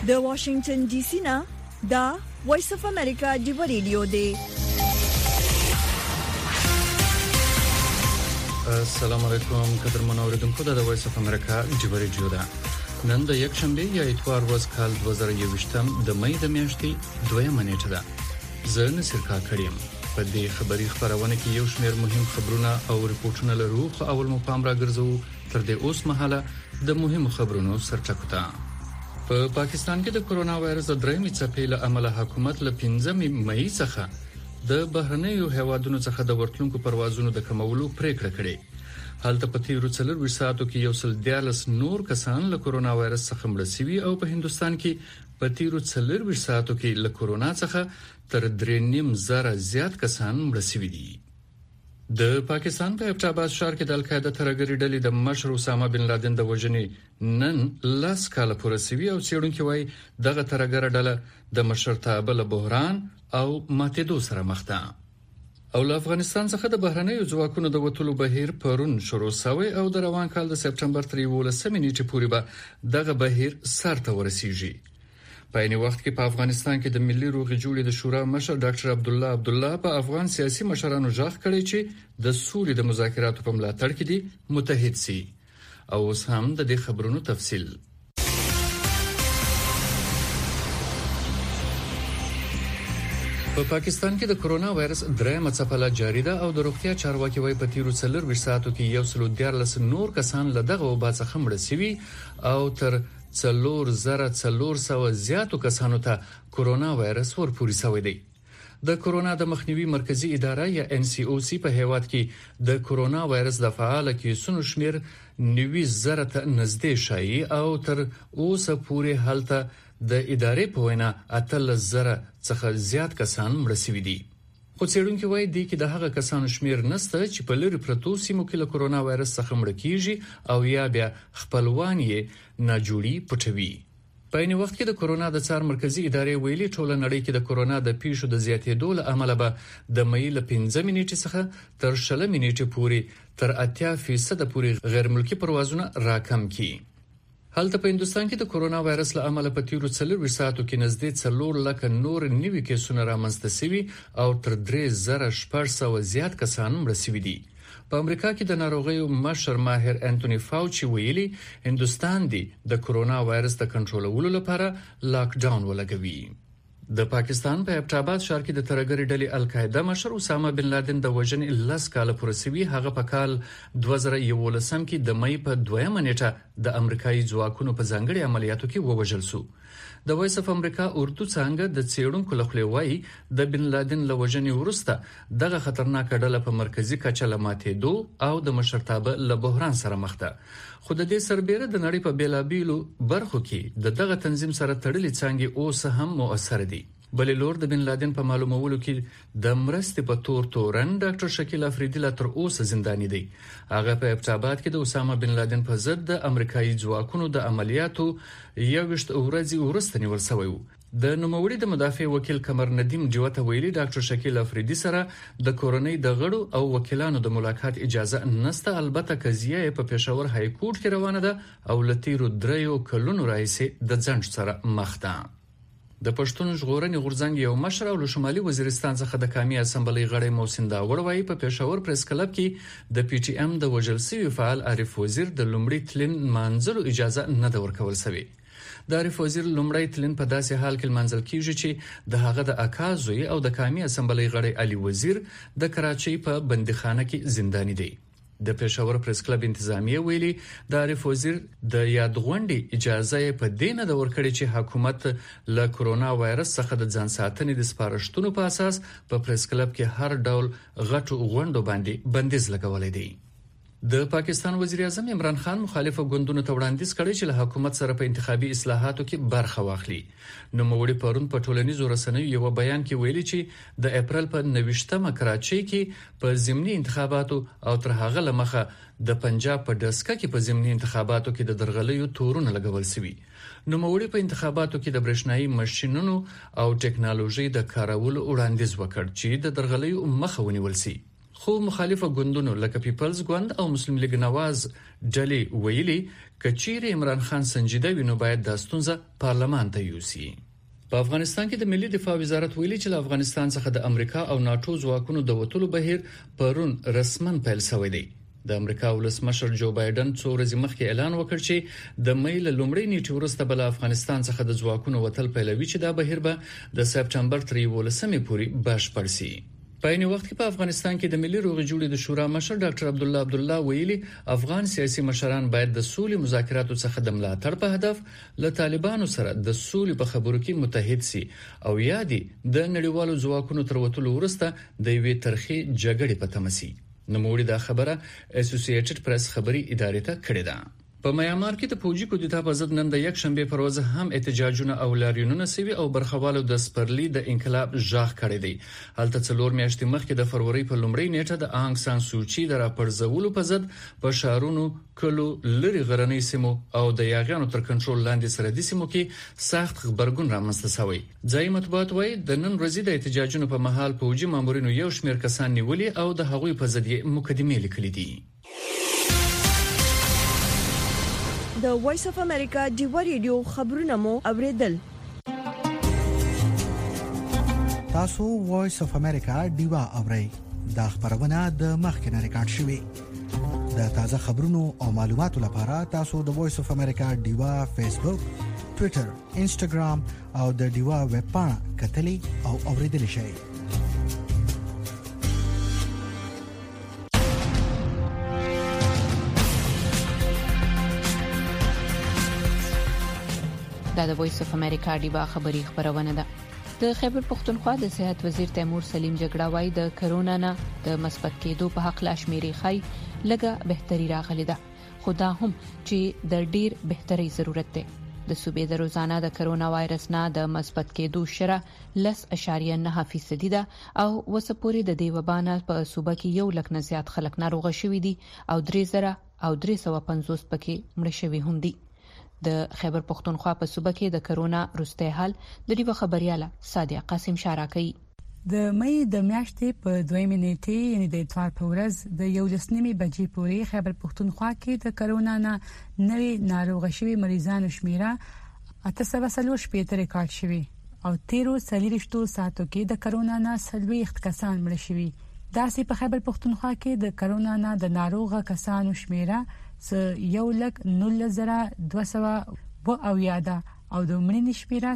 د واشنگټن ډي سي نه دا وایس اف امریکا دی ریډیو دی. السلام علیکم قدرمن اوریدونکو د وایس اف امریکا دی ریډیو ده. نن د یک شنبه یا اتوار ورځ کال 2021 د مې د میاشتې 2 نیټه ده. زه نصر کاکړیم. په دې خبري خبرونه کې یو شمېر مهم خبرونه او ریپورتونه لرو، خو اول مو پام راګرځو تر دې اوس مهاله د مهمو خبرونو سرټکو ته. په پاکستان کې د کورونا وایرس د درېمې څپې له امله حکومت له 15 مې څخه د بهرنیو هیوادونو څخه د ورتلونکو پروازونو د کمولو پریکړه کړې. هلته په تیرو 4 ساعتو کې 114 نور کسان له کورونا وایرس څخه مړ شوي او په هندستان کې په تیرو 4 ساعتو کې له کورونا څخه تر 3.5 زیات کسان مړ شوي دي. د پاکستان په ابټاباد ښار کې د القاعده ترهګري ډلې د مشر اسامه بن لادن د وژنې نن لاس کاله پوره شوی او څېړونکو وايي دغه ترهګره ډله د مشرتابه له بحران او ماتېدو سره مخ ده. او له افغانستان څخه د بهرنیو ځواکونو د وټولو بهیر پرون شروع شوی او د روان کال د سپټمبر 13 نیټې پورې به دغه بهیر سرته ورسیږي. په عین وخت کې په افغانستان کې د ملي روغې جوړې د شورا مشر ډاکټر عبدالله په افغان سیاسي مشرانو ژغ کړی چې د سولې د مذاکراتو په ملاتړ کې دي متحد سي. او اوس هم د دې خبرونو تفصیل. په پاکستان کې د کورونا وایرس درېمه څپه لا جاری ده او د روغتیا چارواکي وايي په تیرو 4 ساعتو کې 114 نور کسان له دغه وبا څخه مړ شوي او تر 4,400 زیاتو کسانو ته کورونا وایرس ورپورې شوی دی. د کورونا د مخنیوي مرکزی اداره یا NCOC په هیواد کې د کورونا وایرس د فعال کیسونو شمیر 90,000 ته نږدې شایي او تر اوسه پورې هلته د ادارې په وینا 8,000 څخه زیات کسان مړ شوي دي. خو څېړونکو وايي د هغه کسانو شمیر نسته چې په لری پروتو سیمو کې له کورونا وایرس څخه مړ کیږي او یا بیا خپلوان یې ناجوړي پټوي. په عین وخت کې د کورونا د څار مرکزی ادارې ویلي ټوله نړۍ کې د کورونا د پیښو د زیاتېدو له امله به د مې له 15 نیټې څخه تر 20 نیټې پورې تر 80% پورې غیر ملکی پروازونه راکم کړي. هلته په هندستان کې د کورونا وایرس له امله په تیرو 4 ساعتو کې نږدې 4 لک نور نوي کیسونه رامنځته شوي او تر 3,600 زیات کسان مړ شوي دي. په امریکا کې د ناروغیو مشر ماهر انټونی فاوچي ویلي هندستان دی د کورونا وایرس د کنټرولولو لپاره لاک ډاون ولګوي. د پاکستان په ابټاباد ښار کې د ترهګري ډلې القاعده مشر اسامه بن لادن د وژنې لاس کاله پوره شوی. هغه په کال 2011 کې د مې په 2 نیټه د امریکایي ځواکونو په ځانګړي عملیاتو کې ووژل شو. د وایس اف امریکا اردو څنګه د څېړونکو لخوا وایي د بن لادن له وژنې وروسته دغه خطرناک ډله په مرکزی کچه له ماتېدو او د مشرتابه له بحران سره مخ ده. خو د دې سربېره د نړۍ په بیلابیلو برخو کې دغه تنظیم سره تړلې څنګه اوس هم مؤثر دي. بلې لور د بن لادن په معلومولو کې د مرستې په تورن ډاکټر شکیل افریدی لا تر اوسه زنداني دی. هغه په ابټاباد کې د اسامه بن لادن په ضد د امریکایي ځواکونو د عملیاتو 21 ورځې وروسته نیول شوی و. د نوموړي د مدافع وکیل قمر ندیم جوته ویلي ډاکټر شکیل افریدی سره د کورونی د غړو او وکیلانو د ملاقات اجازه نشته. البته قضیه په پېښور های کورټ کې روانه ده او لتیرو 3 کلونو راځي د ځنډ سره مخ ده. د پښتون ژغورنې غورځنګ یو مشر او شمالي وزیرستان څخه د قومي اسمبلی غړی محسن داوړ وايي په پېښور پریس کلب کې د PTM د وژل شوی فعال عارف وزیر د لومړي تلین منځلو اجازه نه ده ورکول شوی. د عارف وزیر لومړی تلین په داسې حال کې منځل کیږي چې د هغه د اکازوی او د قومي اسمبلی غړی علي وزیر د کراچۍ په بندیخانه کې زنداني دی. د پېښور پریس کلب انتظامیه ویلي د عارف وزیر د یادغونډې اجازه په دینه د ورکړې چې حکومت له کورونا وایرس څخه د ځان ساتنې د سپارښتنو په اساس په پریس کلب کې هر ډول غټو غونډو باندې بندیز لګولې دی. د پاکستان وزیر اعظم عمران خان مخالفو ګوندونو ته وړاندیز کړی چې له حکومت سره په انتخابي اصلاحاتو کې برخه واخلي. نوموړي پرون په ټولنیزو رسنیو یو بیان کې ویلي چې د اپریل په 29مه کراچۍ کې په ضمني انتخاباتو او تر هغه لمخه د پنجاب په ډسکه کې په ضمني انتخاباتو کې د درغلیو تورونه لګول شوي. نوموړي په انتخاباتو کې د برېښنايي ماشينونو او ټکنالوژي د کارولو وړاندیز وکړ چې د درغلیو مخه ونیول شي. خو مخالفه ګوندونو لکه پیپلز ګوند او مسلم لیگ نواز ډلې ویلي کچیر عمران خان سنجیده وینو باید د ستونزه پارلمان ته یوسي. په افغانستان کې د ملي دفاع وزارت ویلي چې له افغانستان څخه د امریکا او ناتو ځواکونو د وټولو بهیر پرون رسمن پیل شوی دی. د امریکا ولسمشر جو بایدن څو ورځې مخکې اعلان وکړ چې د مې له لومړۍ نیټې وروسته بل افغانستان څخه د ځواکونو وټل پیلوي چې دا بهیر به د سپټمبر 13 پورې بشپړ شي. په عین وخت کې په افغانستان کې د ملي روغې جوړې د شورا مشر ډاکټر عبدالله ویلي افغان سیاسي مشران باید د سولې مذاکراتو څخه د ملاتړ په هدف له طالبانو سره د سولې په خبرو کې متحد شي او یادي د نړیوالو ځواکونو تر وټلو وروسته د یوې ترخی جګړې په تمسي. نوموړي دا خبره اسوسییټډ پریس خبري ادارې ته کړې ده. په میانمار کې د فوجي کودتا په ضد نن د یک شنبه پر ورځ هم احتجاجونه او لاریونونه سوي او برخوالو د سپرلی د انقلاب ژغ کړی دی. هلته 4 میاشتې مخکې د فروری په لومړۍ نیټه د آنګ سان سوچي د راپرځولو په ضد په شهرونو کلو لری غرنۍ سیمو او د یاغیانو تر کنټرول لاندې سره د سیمو کې سخت خبرګون رامنځته شوی. ځای مطبوعات وایي د نن ورځې د احتجاجونو په مهال فوجي مامورینو یو شمېر کسان نیولي او د هغوی په ضد یې مقدمې لیکلي دي. د وایس اف امریکا ډیوا ریډیو خبرونه مو اوریدل. تاسو وایس اف امریکا ډیوا اورئ. دا خبرونه د مخکنه ریکارډ شوې. د تازه خبرونو او معلوماتو لپاره تاسو د وایس اف امریکا ډیوا فیسبوک، ټوئیټر، انسټاګرام او د ډیوا ویب پاڼه کتلی او اوریدل شئ. دا د وایس اف امریکا ډیوا خبری خبرونه ده. د خیبر پختونخوا د صحت وزیر تیمور سلیم جګړه وايي د کرونا نه د مثبت کېدو په حق لا شمیرې خای لګه بهتري راغلی ده، خو دا هم چې د ډیر بهتري ضرورت ده. د صوبې د روزانه د کرونا وایرس نه د مثبت کېدو شره 10.9% ده او وسپوري د دیوبانه په صوبه کې 1 لک نه زیات خلک ناروغ شوي دي او 3,350 پکې مړ شوي هم دي. د خیبر پختونخوا په صوبه کې د کرونا وروستی حال د ډیو خبرياله صادق قاسم شارکي. د مې د میاشتې په 2 نیټې یعنی د اتوار په ورځ د 11 بجې پورې خیبر پختونخوا کې د کرونا نه نوې ناروغ شوي مریضانو شمیره 840 ریکارډ شوی او 13 ساعتو کې د کرونا نه 40 کسان مړ شوي. داسې په خیبر پختونخوا کې د کرونا نه د ناروغ کسانو شمیره 1,02,200 او یاده او د مړینې شمیره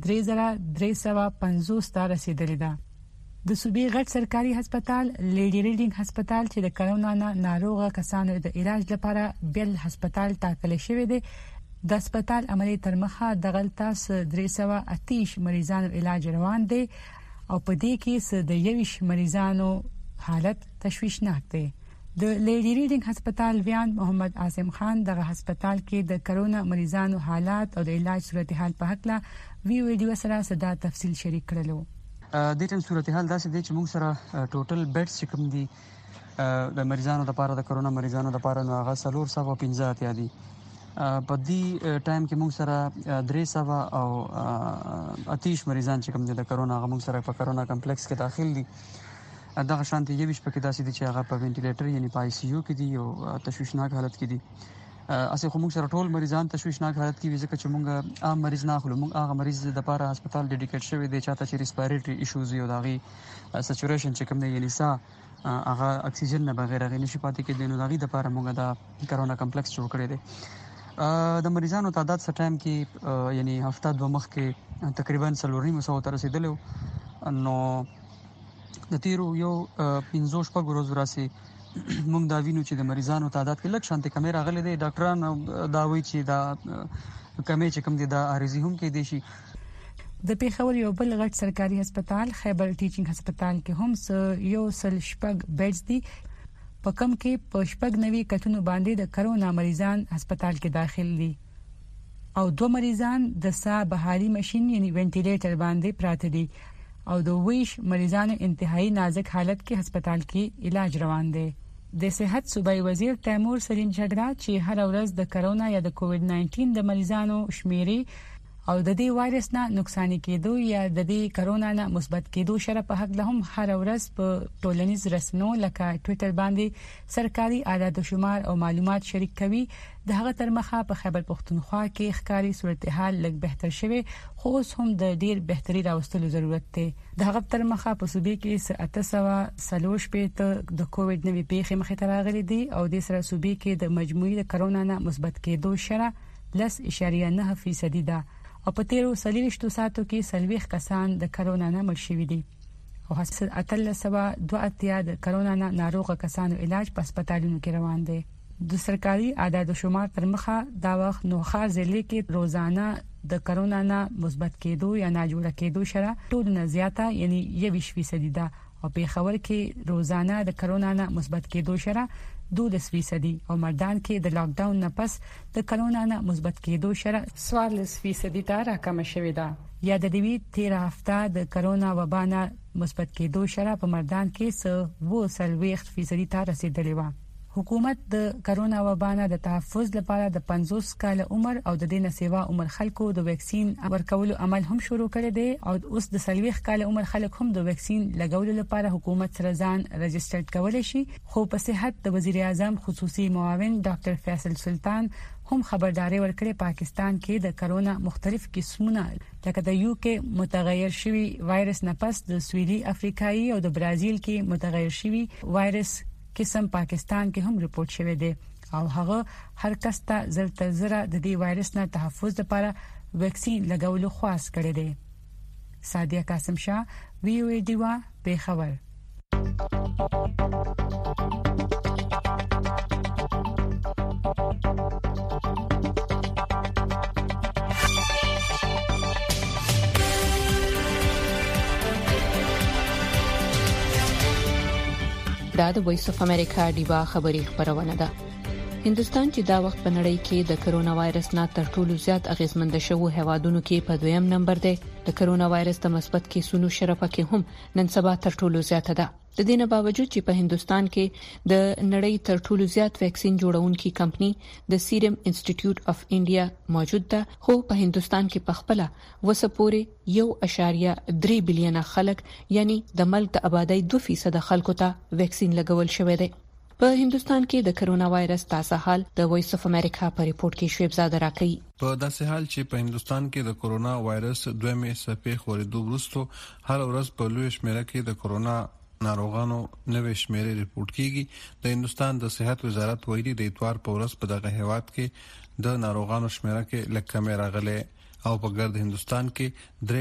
3,350 ته رسیدلې ده. د صوبې غټ سرکاري هسپتال لیډي ریډینګ هسپتال چې د کرونا نه ناروغ کسانو د علاج لپاره بیل هسپتال ټاکل شوی دی، د هسپتال عملي تر مخه د غلطه 330 مریضانو علاج روان دی او په دې کې د 20 مریضانو حالت تشویشناک دی. د لیډي ریډینګ هسپتال ویان محمد عاصم خان دغه هسپتال کې د کرونا مریضانو حالات او د علاج صورتحال په حق لا ویډیو سره صدا تفصیل شریک کړلو. د ټیم صورتحال داسې دی چې موږ سره ټوټل بیډز چې کوم دي د مریضانو لپاره د کرونا مریضانو لپاره نو هغه 450 دي. په دې ټایم کې موږ سره 300 او 30 مریضان چې کوم دي د کرونا هغه موږ سره په کرونا کمپلیکس کې داخل دي. دغه شانتي یوش پکې داسې دي چې هغه په وینټیلیټر یعنی په آی سی یو کې دي او تشویشناک حالت کې دي. اسې خو موږ سره ټول مریضان تشویشناک حالت کې وي ځکه چې موږ عام مریض نه اخلو. موږ هغه مریض د لپاره هسپتال ډیډیکیټ شوی دی چاته چې ریسپایریټری ایشوز یو داغي سچوریشن چې کوم دی یعنی سا هغه اکسیجن نه بغیر هغه نشي پاتې کېدل نو داغي د لپاره موږ دا کرونا کمپلیکس جوړ کړی دی. د مریضانو تعداد سره ټایم کې یعنی هفته دوه مخ کې تقریبا 400 تر رسیدلو نو د تیرو یو 15 شپږ ورځې راسي موږ دا وینو چې د مریضانو تعداد کې لږ شانتي کمی راغلي دي. ډاکټران دا وایي چې دا کمی چې کوم دي دا عارضي هم کې دي شي. د پیښور یو بل غټ سرکاري هسپتال خیبر ټیچینګ هسپتال کې هم یو سل شپږ بیډز دي په کم کې په شپږ نوي کټونو باندې د کرونا مریضان هسپتال کې داخل دي او 2 مریضان د سا بهاري ماشين یعنی وینټیلیټر باندې پراته دي او د 20 مریضانو انتهایی نازک حالت کې هسپتال کې علاج روان دي. د صحت صوبایي وزیر تیمور سلیم جګړه چې هر ورځ د کرونا یا د کووډ 19 د مریضانو شمیرې او د دې وایرس نه نقصان کېدو یا د دې کرونا نه مثبت کېدو شره په حق له هم هر ورځ په ټولنیز رسنیو لکه ټوئیټر باندې سرکاري اعداد و شمار او معلومات شریک کوي. د هغه تر مخه په خیبر پختونخوا کې ښکاری صورتحال لږ بهتر شوی خو اوس هم د ډیر بهتري راوستلو ضرورت دی. د هغه تر مخه په صوبې کې 830 د کووډ 19 پیښې مخې ته راغلي دي او د سره صوبې کې د مجموعي د کرونا نه مثبت کېدو شره 10.9% ده او په تیرو 40 ساعتو کې 40 کسان د کرونا نه مړ شوي دي او 832 د کرونا نه ناروغ کسانو علاج په هسپتالونو کې روان دي. د سرکاري اعداد و شمار تر مخه دا وخت نوخار ضلع کې روزانه د کرونا نه مثبت کېدو یا نه جوړ کېدو شره ټول نه زیاته یعنی 21% ده او په خبر کې روزانه د کرونا نه مثبت کېدو شره 12% او مردان کې د لاک ډاون نه پس د کرونا نه مثبت کېدو شره 14% ته راکم شوې ده. یا د دې 13 هفته د کرونا وبا نه مثبت کېدو شره په مردان کې 20% ته رسیدلې و. حکومت د کرونا وبا نه د تحفظ لپاره د 50 کال عمر او د دې نسوا عمر خلکو د ویکسین ورکولو عمل هم شروع کړی دی او اوس د 40 کال عمر خلک هم د ویکسین لګولو لپاره حکومت سره ځان رجسټر کولای شي. خو په صحت د وزیر اعظم خصوصي معاون ډاکټر فیصل سلطان هم خبرداري ورکړې پاکستان کې د کرونا مختلف قسمونه لکه د UK متغیر شوی وایرس نه پس د سویلي افریقایي او د برازیل کې متغیر شوی وایرس قسم پاکستان کې هم ریپورت شوی دی او هغه هر کس ته زره د دې وایرس نه تحفظ لپاره ویکسین لګولو خواست کړی دی. سادیه قاسم شاه VOA دیوا په خبر. دا د وایس اف امریکا دیوا خبری خبرونه ده. هندستان چې دا وخت په نړۍ کې د کرونا وایرس نه تر ټولو زیات اغیزمند شوی هیوادونو کې په دویم نمبر دی. د کرونا وایرس د مثبت کیسونو شرافه کې هم نن سبا تر ټولو زیاته ده. د دې نه باوجود چې په هندستان کې د نړۍ تر ټولو زیات ویکسین جوړونکي کمپنی د سیرم انسټیټیوټ اف انډیا موجود ده خو په هندستان کې په خپل وسپوري 1.3 بلین خلک یعنی د ملک د آبادی 2% خلکو ته ویکسین لګول شوی دی. په هندستان کې د کرونا وایرس تازه حال د وایس اف امریکا په ریپورت کې شعیب زاده راکړي. په داسې حال چې په هندستان کې د کرونا وایرس دویمه څپې خورېدو وروسته هر ورځ په لوی شمیره کې د کرونا ناروغانو نوې شمیرې ریپورت کیږي. د هندستان د صحت وزارت ویلي د اتوار په ورځ په دغه هیواد کې د ناروغانو شمیره کې لږ کمی راغله او په ګرد هندستان کې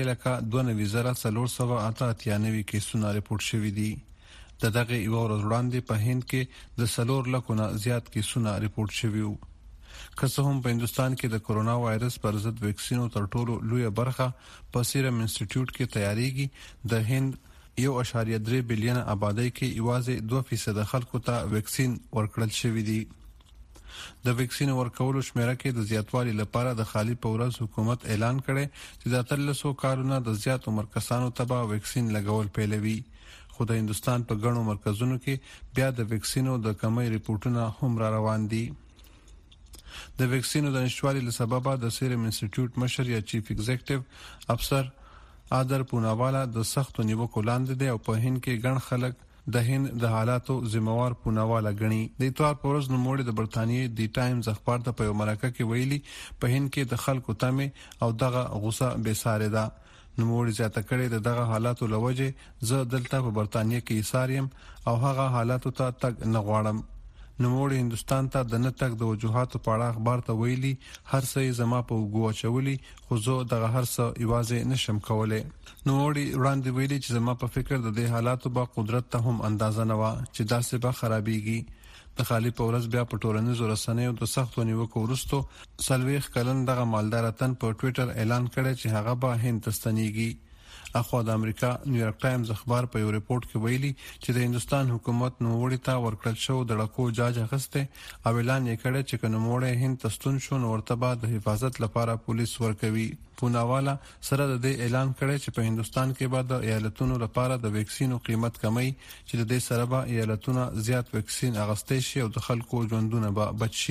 3,92,498 کیسونه ریپورت شوي دي. د دغه یو ورځ وړاندې په هند کې د 4 لکو نه زیات کیسونه ریپورت شوي وو. که څه هم په هندستان کې د کرونا وایرس پر ضد ویکسینو تر ټولو لویه برخه په سیرم انسټیټیوټ کې تیاریږي، د هند 1.3 بلین آبادی کې یوازې 2% خلکو ته ویکسین ورکړل شوی دی. د ویکسین ورکولو شمیره کې د زیاتوالي لپاره د خالی پورز حکومت اعلان کړي چې د 300 کارونه د زیات عمر کسانو ته ویکسین لګول پیلوي. خو د هندستان په ګڼو مرکزونو کې بیا د ویکسینو د کمی ریپورتونه هم را روان دي. د ویکسینو د نشټوالي له سببه د سیرم انسټیټیوټ مشر یا چیف ایگزیکټیو افسر آدر پوناوالا د سختو نیوکو لاندې دی او په هند کې ګڼ خلک د هند د حالاتو ذمہوار پوناوالا غني. د اتوار پورز نوموړي د برتانیې دی ټایمز اخبار ته په یو مرکه کې ویلي په هند کې د خلکو تمه او دغه غوسه بے ساري ده. نوموړي زیاته کړې دغه حالاتو لوجه زه دلته په برتانیې کې ایثاریم او هغه حالاتو ته تک نه غواړم. نوموړي هندستان ته د نه تک د وجوهاتو په اړه اخبار ته ویلي هر څه زما په وګو چولي خو زه دغه هر څه یوازې نشم کولای. نوموړي وړاندې ویلي چې زما په فکر د دې حالاتو په قدرت ته هم اندازه نه و چې داسې به خرابېږي. د خالی په ورځ بیا په ټولنیزو رسنیو د سختو نیوکو وروسته 40 کلن دغه مالدار تن په ټوئیټر اعلان کړی چې هغه به هند ته ستنیږي. اخوا د امریکا نیویارک ټایمز اخبار په یو ریپورت کې ویلي چې د هندستان حکومت نوموړي ته ورکړل شو د ډاکو جاج اخسته او اعلان یې کړی چې نوموړي هند ته ستون شو نو ورته بعد د حفاظت لپاره پولیس ورکوي. پوناوالا سره د دې اعلان کړی چې په هندستان کې به د ایالتونو لپاره د ویکسینو قیمت کمی چې د دې سره به ایالتونه زیات ویکسین اغستې شي او د خلکو ژوندونه به بچ شي.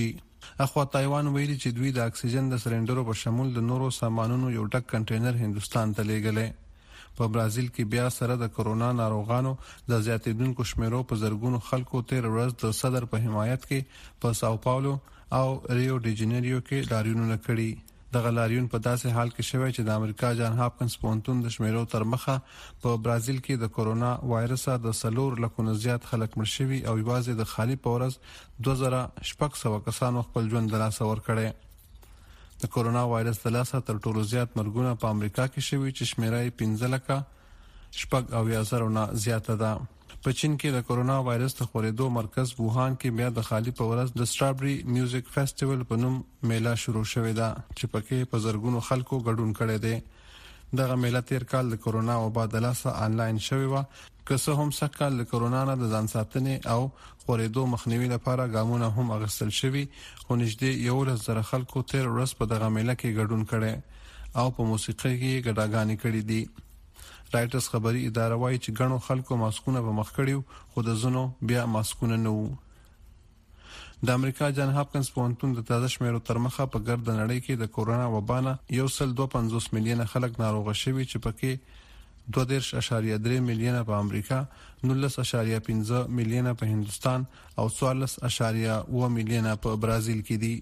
اخوا تایوان ویلي چې دوی د اکسیجن د سلندرو په شمول د نورو سامانونو یو ډک کنټینر هندستان ته لیږلی. په برازیل کې بیا سره د کرونا ناروغانو د زیاتېدونکو شمیرو په زرګونو خلکو تیر ورځ د صدر په حمایت کې په ساو پاولو او ریو ډی جنیریو کې لاریونونه کړي. دغه لاریون په داسې حال کې شوی چې د امریکا جان هاپکنز پوهنتون د شمیرو تر مخه په برازیل کې د کرونا وایرس د 4 لکه نه زیات خلک مړ شوي او یوازې د خالي په ورځ 2600 کسانو خپل ژوند د لاسه ورکړی. د کرونا وایرس د لاسه تر ټولو زیات مرګونه په امریکا کې شوي چې شمیره یې 15,000 نه زیاته ده. په چین کې د کرونا وایرس د خورېدو مرکز ووهان کې بیا د خالي په ورځ د سټرابری میوزیک فیسټیوال په نوم میله شروع شوې ده چې پکې په زرګونو خلکو ګډون کړی دی. دغه میله تیر کال د کرونا وبا د لاسه آنلاین شوې وه، که څه هم سږ کال د کرونا نه د ځان ساتنې او خورېدو مخنیوي لپاره ګامونه هم اخیستل شوي، خو نږدې 11,000 خلکو تیر ورځ په دغه میله کې ګډون کړی او په موسیقۍ کې ګډاګانې کړې دي. رایټرز خبري اداره وايي چې ګڼو خلکو ماسکونه په مخ کړیو خو د زنو بیا ماسکونه نه وو. د امریکا جان هاپکنز پوهنتون د تازه شمیرو تر مخه په ګرد نړۍ کې د کرونا وبا نه 152 میلیونه خلک ناروغه شوي چې پکې 22.3 میلیونه په امریکا، 19.15 میلیونه په هندستان او 14.7 میلیونه په برازیل کې دي.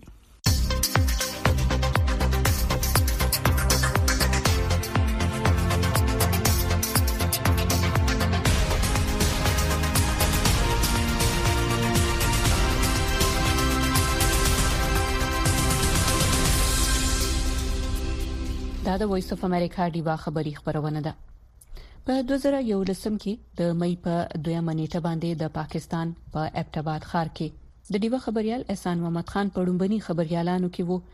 دا د وایس اف امریکا ډیوا خبری خبرونه ده. په 2011 کې د مې په 2 نیټه باندې د پاکستان په ابټاباد ښار کې د ډیوا خبريال احسان محمد خان پړومبني خبريالانو کې وو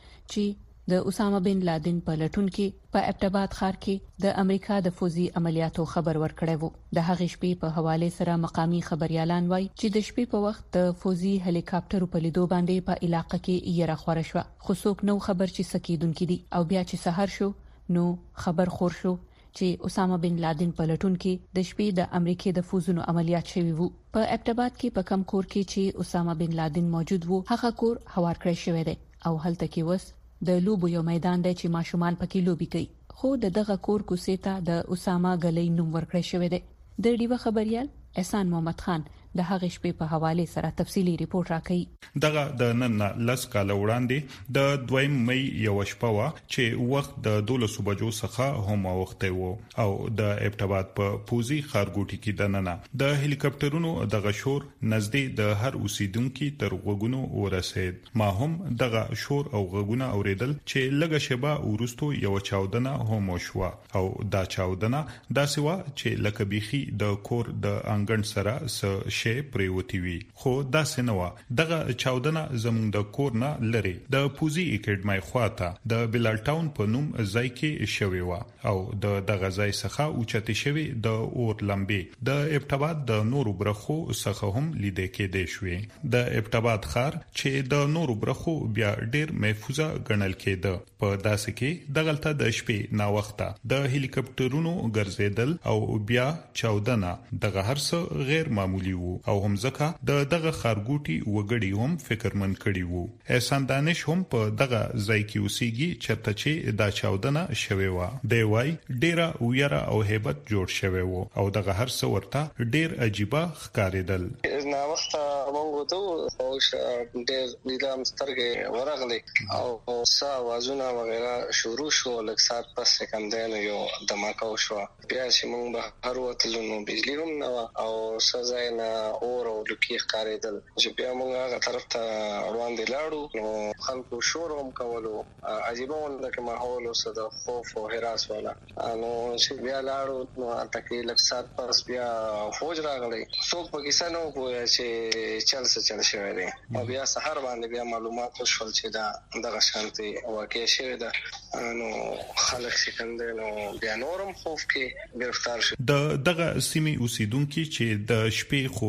چې د اسامه بن لادن په لټون کې په ابټاباد ښار کې د امریکا د فوزي عملیاتو خبر ورکړی وو. د هغې شپې په حواله سره مقامی خبريالان وایي چې د شپې په وخت د فوزي هلیکاپټر په لیدو باندې په علاقې کې یره خوره شو، خو څوک نو خبر چې سکیدونکو دي او بیا چې سحر شو نو خبر خور شو چې اسامه بن لادن په لټون کې د شپې د امریکای د فوزونو عملیات شوي وو. په ابټاباد کې په کم کور کې چې اسامه بن لادن موجود وو هغه کور هوار کړی شوی دی او هلته کې وس د لوبو یو میدان دی چې ماشومان پکې لوبي کوي، خو دغه کور کوسې ته د اسامه غلې نوم ورکړی شوی دی. د ډیوه خبريال احسان محمد خان د هغې شپې په حواله سره تفصيلي ریپورت راکړي. دغه د نن لس کال وړاندې د 2 مې یو شپه وا چې وخت د 12 بجو څخه هم وخت وو او د ابټاباد په پوزي خارګوټي کې د نن د هلیکاپټرونو د غشور نږدې د هر اوسیدونکو تر وګونو ورسید. ما هم دغه شور او غږونه اوریدل چې لږه شبا ورستو یو چاودنه هم شو او دا چاودنه داسې وا چې لکه بيخي د کور د انګن سره س شی پریوتی وی، خو دا سينوا دغه چاودنه زموږ د کور نه لري د پوزي اکیډمای خواته د بلال ټاون په نوم ځای کې شوی و او دغه ځای څخه اوچته شوی د اور لمبې د ابټاباد د نورو برخو څخه هم لیدل کېدې شوې. د ابټاباد ښار چې د نورو برخو بیا ډیر محفوظه ګڼل کېده، په داسې کې دغلته د شپې نا وخته د هلیکاپټرونو ګرځیدل او بیا چاودنه دغه هرڅه غیر معمولی وو او هم ځکه دغه خارګوټي وګړي هم فکرمن کړي وو. احسان دانش هم په دغه ځای کې اوسېږي چرته چې دا چاودنه شوی و. دی وای ډیره ویره او hebat جوړ شوی وو او دغه هر څه ورته ډیر عجیبه ښکارېدل. نا وخت مونږ ته او ډیر ویلام سترګې ورغلي او سا وازونه وغیرہ شروع شو، لږ سات پس کندنه یو دماکه وشو. بیا چې مونږ به هر وخت لونو بجلی هم نه او سزا نه اور او لکی ښکارېدل چې بیا موږ هغه طرف ته وړاندې لاړو نو خلکو شور هم کولو، عجیبه ونه کې ماحول اوس د خوف او هراس والا. نو چې بیا لاړو نو تکي لږ سات پس بیا فوج راغلی، څوک په کیسه نو پوهه چې چل شوی دی او بیا سحر باندې بیا معلومات وشول چې دا دغه شانتي واقع شوی ده. نو خلک څنګه نو بیا نورم خوف کې گرفتار شو. دغه سیمې اوسیدونکو چې د شپې خو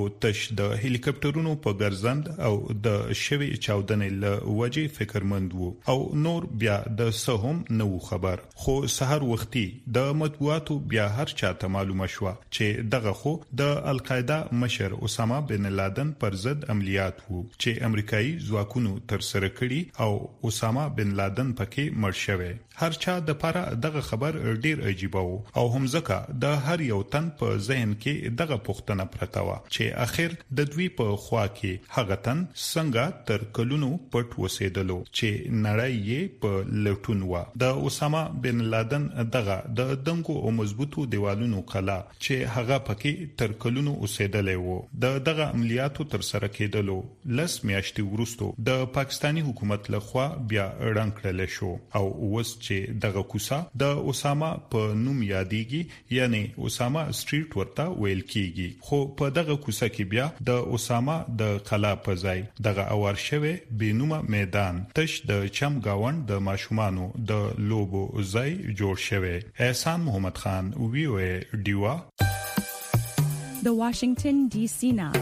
تش د هلیکاپټرونو په ګرځند او د شوی چاودنې له وجې فکرمند وو او نور بیا د سهم نو خبر خو سحر وختي د مطبوعاتو بیا هر چاته معلومه شو چې دغه خو د القاعده مشر اسامه بن لادن پر ضد عملیات وو چې امریکایي ځواکونو تر سره کړي او اسامه بن لادن پکې مړ شوی. هر چا د پاره دغه خبر ډیر عجیب وو او هم ځکه د هر یو تن په ذهن کې دغه پوښتنه پرته و چې اخر د دوی په خوا کې هغه تن څنګه تر کلونو پټ وسیدلو چې نړۍ یې په لټون و. د اسامه بن لادن دغه د دنګو او مضبوطو دیوالونو کلا چې هغه پکې تر کلونو اوسېدلې وو د دغه عملیاتو تر سره کېدلو لس میاشتې وروسته د پاکستانی حکومت لخوا بیا رنګ کړل شو او اوس چې دغه کوسه د اسامه په نوم یادېږي یعنی اسامه سټریټ ورته ویل کیږي خو په دغه کوسه کې بیا د اسامه د قلا په ځای دغه اور شوی بینومه میدان تش د چم گاوند د ماشومانو د لوبو ځای جوړ شوی. احسان محمد خان وی او ډیوا د واشنگټن ډي سي نه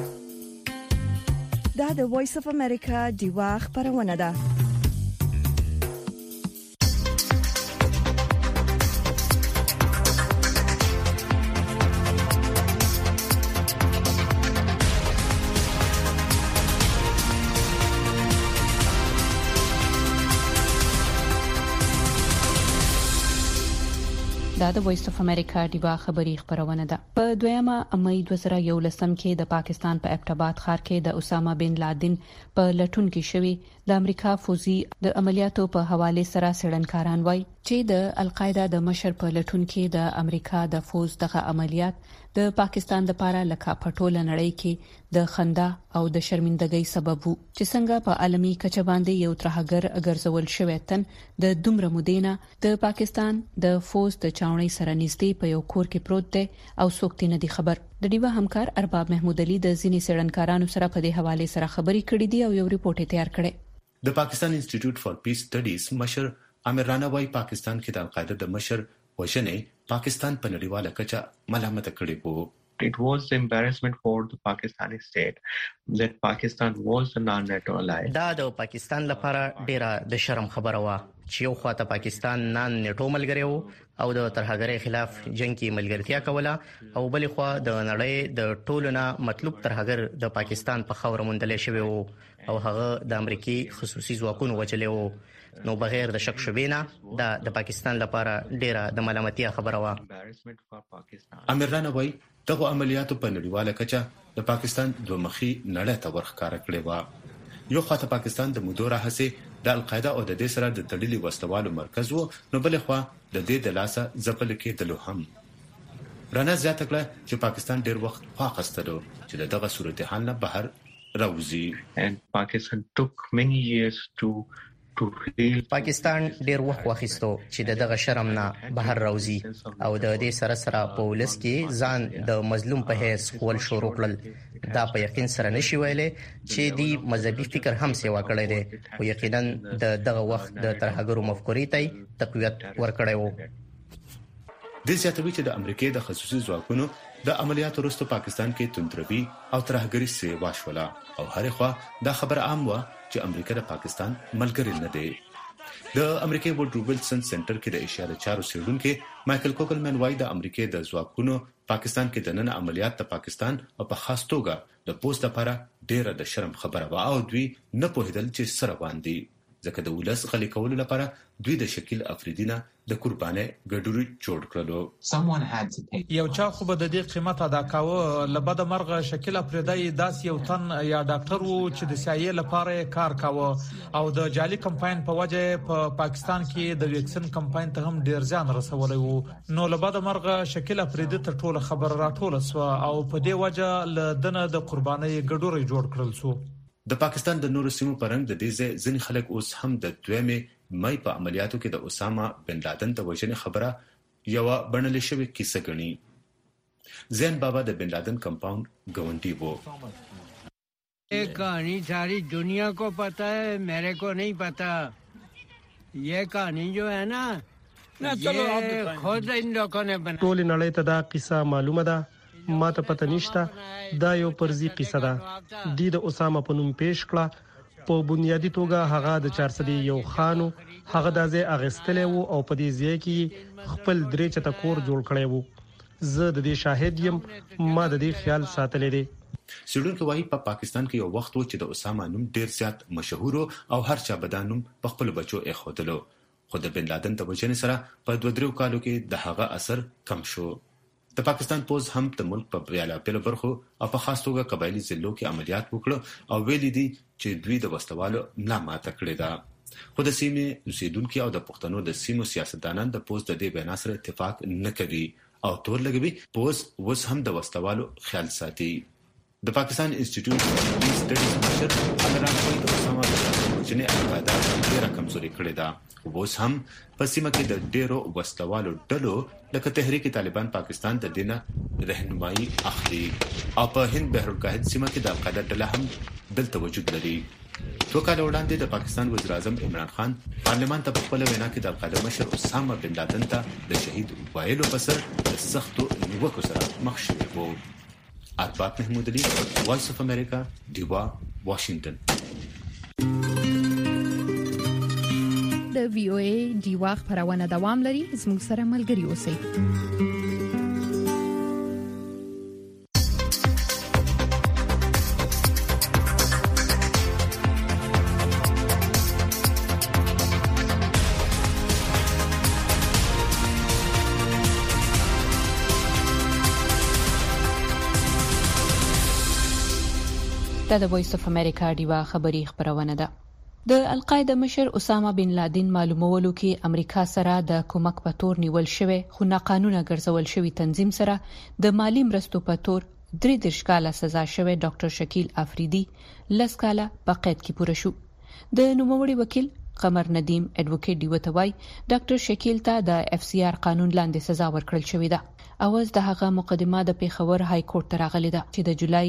دا د وایس اف امریکا ډیوا خبرونه ده. دا د وایس اف امریکا ډیوا خبری خبرونه ده. په 2 مې 2011 کې د پاکستان په ابټاباد ښار کې د اسامه بن لادن په لټون کې شوی د امریکا فوزي د عملیاتو په حواله سره سړنکاران وای چې د القاعده د مشر په لټون کې د امریکا د فوز دغه عملیات د پاکستان لپاره لکه پټوله نړۍ کې د خندا او د شرمندګۍ سبب وو چې څنګه په عالمي کچه باندې یو ترهګر ګرځول شوی تن د دومره مودینه د پاکستان د فوز د چاونۍ سره نږدې په یو کور کې پروت دی او څوک نه دی خبر. د ډیوا همکار ارباب محمود علي د ځینې سړنکارانو سره په دې حواله سره خبري کړې دي او یو ریپورت تیار کړی. د پاکستان انسټیټیوټ فار پیس سټډیز مشر امیر رانا وايي پاکستان کې د القاعده د مشر وژنې پاکستان په نړیواله کچه ملامت کړي وو. It was the embarrassment for the Pakistani state that Pakistan was a non-NATO ally. دا د پاکستان لپاره ډیره د شرم خبره وه چې یو خواته پاکستان نن نیټو ملګری وو او د ترهګرۍ خلاف جنگ کې ملګرتیا کوله او بلې خوا د نړۍ د ټولو نه مطلوب ترهګر د پاکستان په خاور موندل شوی وو او هغه د امریکای خصوصي ځواکونو وچلې وو. نو بغیر د شک شوبینه دا د پاکستان لپاره ډیره د ملامتیا خبره وه. امیر رانا وايي دغه عملیاتو په نړیواله کچه د پاکستان دوه مخي نړۍ ته ورخکاره کړې و. یو خواته پاکستان د مودو راهسه د القاعده او د دې سره د تړلي وسلوالو مرکز وو نو بل خو د دې د لاسه ځپل کېدلو هم. رانا زیاته کړه چې پاکستان ډیر وخت واخستلو چې دغه صورتحال نه بهر راوځي. And Pakistan took many years to پاکستان ډیر وخت واخیستو چې دغه شرم نه بهر راوځي او د دې سره سره په ولس کې ځان د مظلوم په حیث خپل شروع کړل. دا په یقین سره نشي ویلې چې دی مذهبي فکر هم سیوا کړی دی او یقینا دغه وخت د ترهګرو مفکورې ته تقویت ورکړی وو. د زیاتوي چې د امریکای د خصوصي ځواکونو د عملیاتو وروسته پاکستان کې توندروي او ترهګري سیوا شوله او هر خوا دا خبر عام و چې امریکا د پاکستان ملګری نه دی. د امریکای وډرو ویلسن سنټر کې د ایشیا د چارو څېړونکو مایکل کوکلمن وايي د امریکای د ځواکونو پاکستان کې د نن عملیات د پاکستان او په خاص توګه د پوسټ لپاره ډېر د شرم خبره و او دوی نه پوهیدل چې سره باندې ځکه د ولس غلي کولو لپاره دوی د شکل افریدینه د قربانه ګډوري جوړ کړلو. یو چا خو به د دې قیمت ادا کاوه لبد مرغه شکل افریدای داس یو تن یا ډاکټر وو چې د سیاسي لپاره کار کاوه او د جالي کمپاین په وجه په پاکستان کې د ویکسین کمپاین ته هم ډیر ځان رسولای وو. نو لبد مرغه شکل افریدی ته ټول خبر راټول سو او په دې وجه لدنه د قرباني ګډوري جوړ کړل سو. د پاکستان د نورو سیمو پرنګ د دې ځین خلک اوس هم د 2 مې په عملیاتو کې د اسامه بن لادن د وژنې خبره یو بنل شوی کیسه غني. زین بابا د بن لادن کمپاؤنڈ گونڈی وو. یہ کہانی ساری دنیا کو پتا ہے میرے کو نہیں پتا. یہ کہانی جو ہے نا یہ خود ان لوگوں نے بنا. ټول نړۍ ته دا قصه معلومه ده ماته پته نشته دا یو فرضي قصه ده. د اسامه په نوم پیش کړه. په بنیادی توګه هغه د 401 خانو هغه د ځای اغستلې وو او په دې ځای کې خپل درې چته کور جوړ کړی وو. زه د دې شاهد یم، ما د دې خیال ساتلې دي. سړونکو وايي په پاکستان کې یو وخت و چې د اسامه نوم ډیر زیات مشهور او هر چا بدانوم په خپل بچو اخودلو، خو د بن لادن د وجنې سره په 2-3 کالو کې د هغه اثر کم شو. د پاکستان پوز هم د ملک په بیلابیلو برخو او په خاص توګه قبایلی ضلعو کې عملیات وکړو او ویلي دي چې دوی د وسلوالو ملا ماته کړې ده. خو د سیمې اوسیدونکو او د پښتنو د سیمو سیاستدانان د پوز د دې بیان سره اتفاق نه کوي او تور لګوي پوز وس هم د وسلوالو خیال ساتي. د پاکستان انسټیټیوټ اف سټډیز مشر عمران خان د اسامه بن لادن چې القاعده ډیره کمزوري کړې ده. اوس هم په سیمه کې د ډیرو وسلوالو ډلو لکه تحریک طالبان پاکستان د دینه رهنمایي اخلي او په هند بحر الکاهل سیمه کې د القاعده ډله هم دلته وجود لري. 2 کال وړاندې د پاکستان وزیر اعظم عمران خان پارلمان ته په خپل وینا کې د القاعده مشر اسامه بن لادن ته د شهید وایلو په سر د سختو نیوکو سره مخ شوی وو. ارباب محمود علي، وایس اف امریکا، ډیوا، واشنگټن. د وی او ای ډیوا خبرونه دوام لري. زموږ سره ملګري اوسئ. دا د وایس اف امریکا ډیوا خبری خبرونه ده. د القاعده مشر اسامه بن لادن معلومولو کې امریکا سره د کومک په تور نیول شوی خو ناقانونه ګرځول شوی تنظیم سره د مالی مرستو په تور 3 کاله سزا شوی ډاکټر شکیل افریدي 10 کاله په قید کې پوره شو. د نوموړي وکیل قمر ندیم اډوکیټ دی وتوای ډاکټر شکیل ته د اف سی آر قانون لاندې سزا ورکړل شوې ده. اوس د هغه مقدمه د پیښور های کورټ ته راغلې ده چې د جولای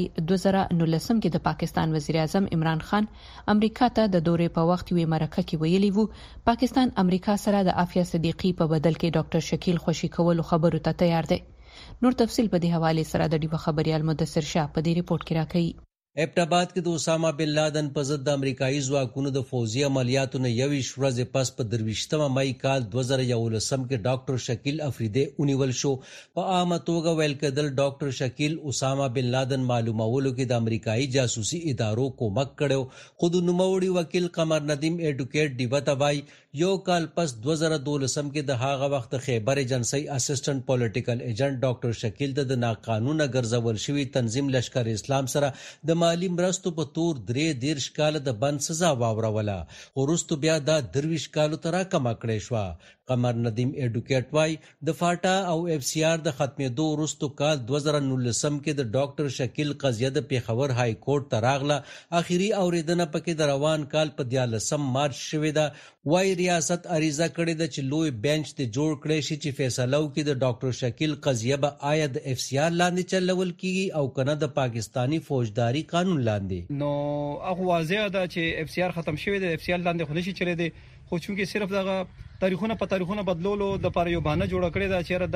2019 کې د پاکستان وزیر اعظم عمران خان امریکا ته د دورې په وخت یې مرکه کې ویلي وو پاکستان امریکا سره د عافیه صدیقی په بدل کې ډاکټر شکیل خوشی کولو خبرو ته تیار دی. نور تفصیل په دې حواله سره د ډیو خبريال مدثر شاه په دې ریپورت کې راکړي. ابټاباد کې د اسامه بن لادن په ضد د امریکایي ځواکونو د فوزي عملیاتو نه 21 ورځې پس په 23 مې کال 2011 کې ډاکټر شکیل افریدي ونیول شو. په عامه توګه ویل کېدل ډاکټر شکیل اسامه بن لادن معلومولو کې د امریکایي جاسوسي ادارو کومک کړو. خود نوموړي وکیل قمر ندیم اډوکیټ دی وتوای یو کال پس 2012 کې د هغه وخت خیبر ایجنسی اسسټنټ پولیټیکل ایجنټ ډاکټر شکیل د ناقانونه ګرځول شوی تنظیم لشکر اسلام سره د مالی مرستو په تور 3 کال د بند سزا واوروله. ورستو بیا دا 23 کالو تر کم کړې شو. قمر ندیم اډوکیټ وای د فاټا او اف سی آر د ختمېدو ورستو کال 2019 کې د ډاکټر شکیل قضیه د پیښور های کورټ ته راغله. اخیری اوریدنه پکې د روان کال په 14 مارچ شوې ده. وای ریاست اریزه کړې ده چې لوی بنچ ته جوړ کړي شي چې فیصله وکړي د ډاکټر شکیل قضیه به آیا د اف سی آر لاندې چلول کیږي او کنه د پاکستانی فوجداري قانون لاندې. نو هغه واضح ده چې اف سی آر ختم شوی دی، اف سی آر لاندې خو نشي چلے دی، خو چونکه صرف دغه تاریخونه په تاریخونه بدلولو د پاره یو بهانه جوړ کړی دا چیرې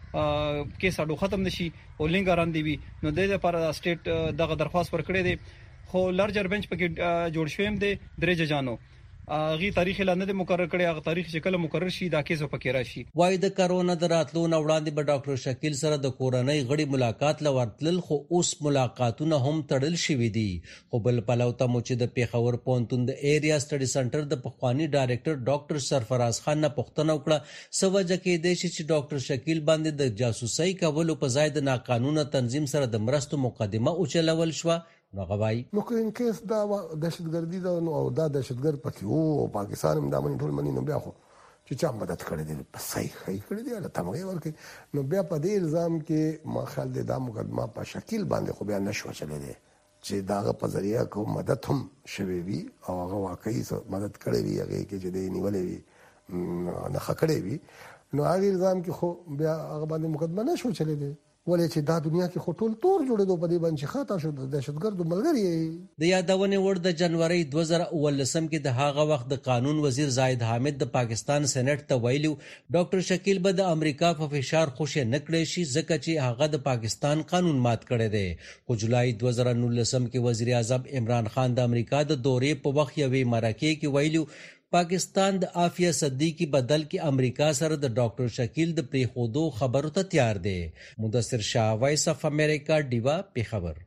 دا کیس اډو ختم نشي او لینګاران دی وي نو د لپاره سټیټ دغه درخواست ورکړی دی خو لارجر بنچ پکې جوړ شویم دی درې ججانو غي تاریخ لاندې مقرر کړي هغه تاریخ چې کله مقرر شي دا کیسه پکې راشي. وای د کرونا د راتلو نه وړاندې به ډاکټر شکیل سره د کورنۍ غړي ملاقات لورتل خو اوس ملاقاتونه هم تړل شوې دي. خو بل پلوته مو چې د پیښور پونتون د ایریا سټډي سنټر د پخوانی ډایریکټر ډاکټر سرفراز خان نه پوښتنه وکړه سوجه کې د چې ډاکټر شکیل باندې د جاسوسي کولو په ځای د ناقانونه تنظیم سره د مرستو مقدمه اوچلول شو. نو غوای نو ان کیس دا دهشتګردي دا نو دا دهشتګر پکې وو پاکستان هم دا منی ټول منی نو بیا خو چې چا مدد کړی دی په صحیح کړی دی له تمغه ورکې نو بیا په دې الزام کې ما خیال دی دا مقدمه په شکل باندې خو بیا نشو چلے دی چې داغه په ذریعہ کو مدد هم شوی وي او هغه واقعي مدد کړی وي هغه کې چې دی نیولې وي نه خکړې وي نو هغه الزام کې خو بیا هغه باندې مقدمه نشو چلے دی ولې چې دا دنیا کې خټول تور جوړېدو په دې باندې خاطا شو د دهشتګردو ملګری. د یادونې وړ د جنوري 2019 کې د هغه وخت د قانون وزیر زاهد حامد د پاکستان سېنات ته ویلو ډاکټر شکیل به د امریکا په فشار خوشی نکړي شي ځکه چې هغه د پاکستان قانون مات کړی دی. په جولای 2019 کې وزیر اعظم عمران خان د امریکا د دورې په وخت یوې مرکې کې ویلو پاکستان د عافیه صدیقی بدل کې امریکا سره د ډاکټر شکیل د پریخودو خبرو ته تیار دی. مدثر شاه، وایس اف امریکا، ډیوا، پیښور.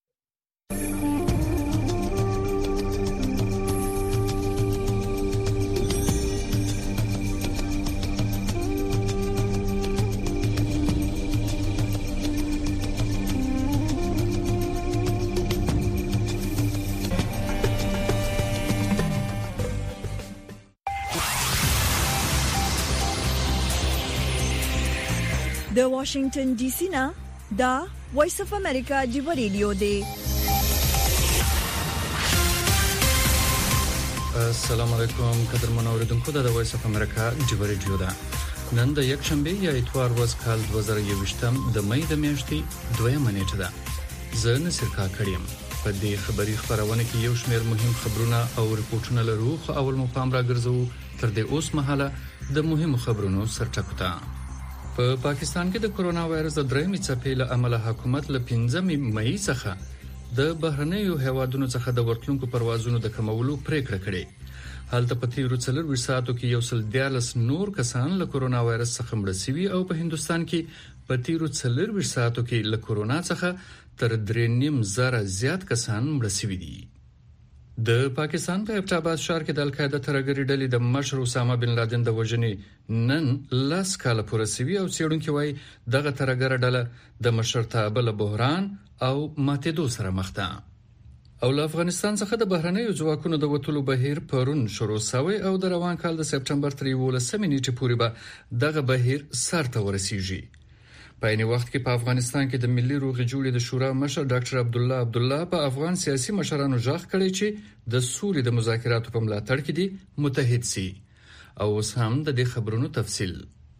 د واشنگټن ډي سي نه دا وایس اف امریکا دی ریډیو دی. السلام علیکم قدرمن اوریدونکو، د وایس اف امریکا دی ریډیو ده. نن د یک شنبه یا اتوار ورځ کال 2021 د مې د میاشتې 2 نیټه ده. زه نصر کاکړیم. په دې خبری خبرونه کې یو شمېر مهم خبرونه او ریپورتونه لرو، خو اول مو پام راګرځو تر دې اوس مهاله د مهمو خبرونو سرټکو ته. په پاکستان کې د کرونا وایرس د درېمې څپې له امله حکومت له 15 مې څخه د بهرنیو هیوادونو څخه د ورتلونکو پروازونو د کمولو پریکړه کړې. هلته په تیرو 4 ساعتو کې یو سل 14 نور کسان له کرونا وایرس څخه مړ شوي او په هندستان کې په تیرو 4 ساعتو کې له کرونا څخه تر 3.5 زیات کسان مړ شوي دي. د پاکستان په ابټاباد ښار کې د القاعده ترهګري ډلې د مشر اسامه بن لادن د وژنې نن لاس کاله پوره شوی او څېړونکو وايي دغه ترهګر ډله د مشرتابه له بحران او ماتېدو سره مخ ده. او له افغانستان څخه د بهرنیو ځواکونو د وټولو بهیر پرون شروع شوی او د روان کال د سپټمبر 13 نیټې پورې به دغه بهیر سر ته ورسیږي. په عین وخت کې په افغانستان کې د ملي روغې جوړې د شورا مشر ډاکټر عبدالله په افغان سیاسي مشرانو ژغ کړی چې د سولې د مذاکراتو په ملاتړ کې دي متحد سي. او اوس هم د دې خبرونو تفصیل.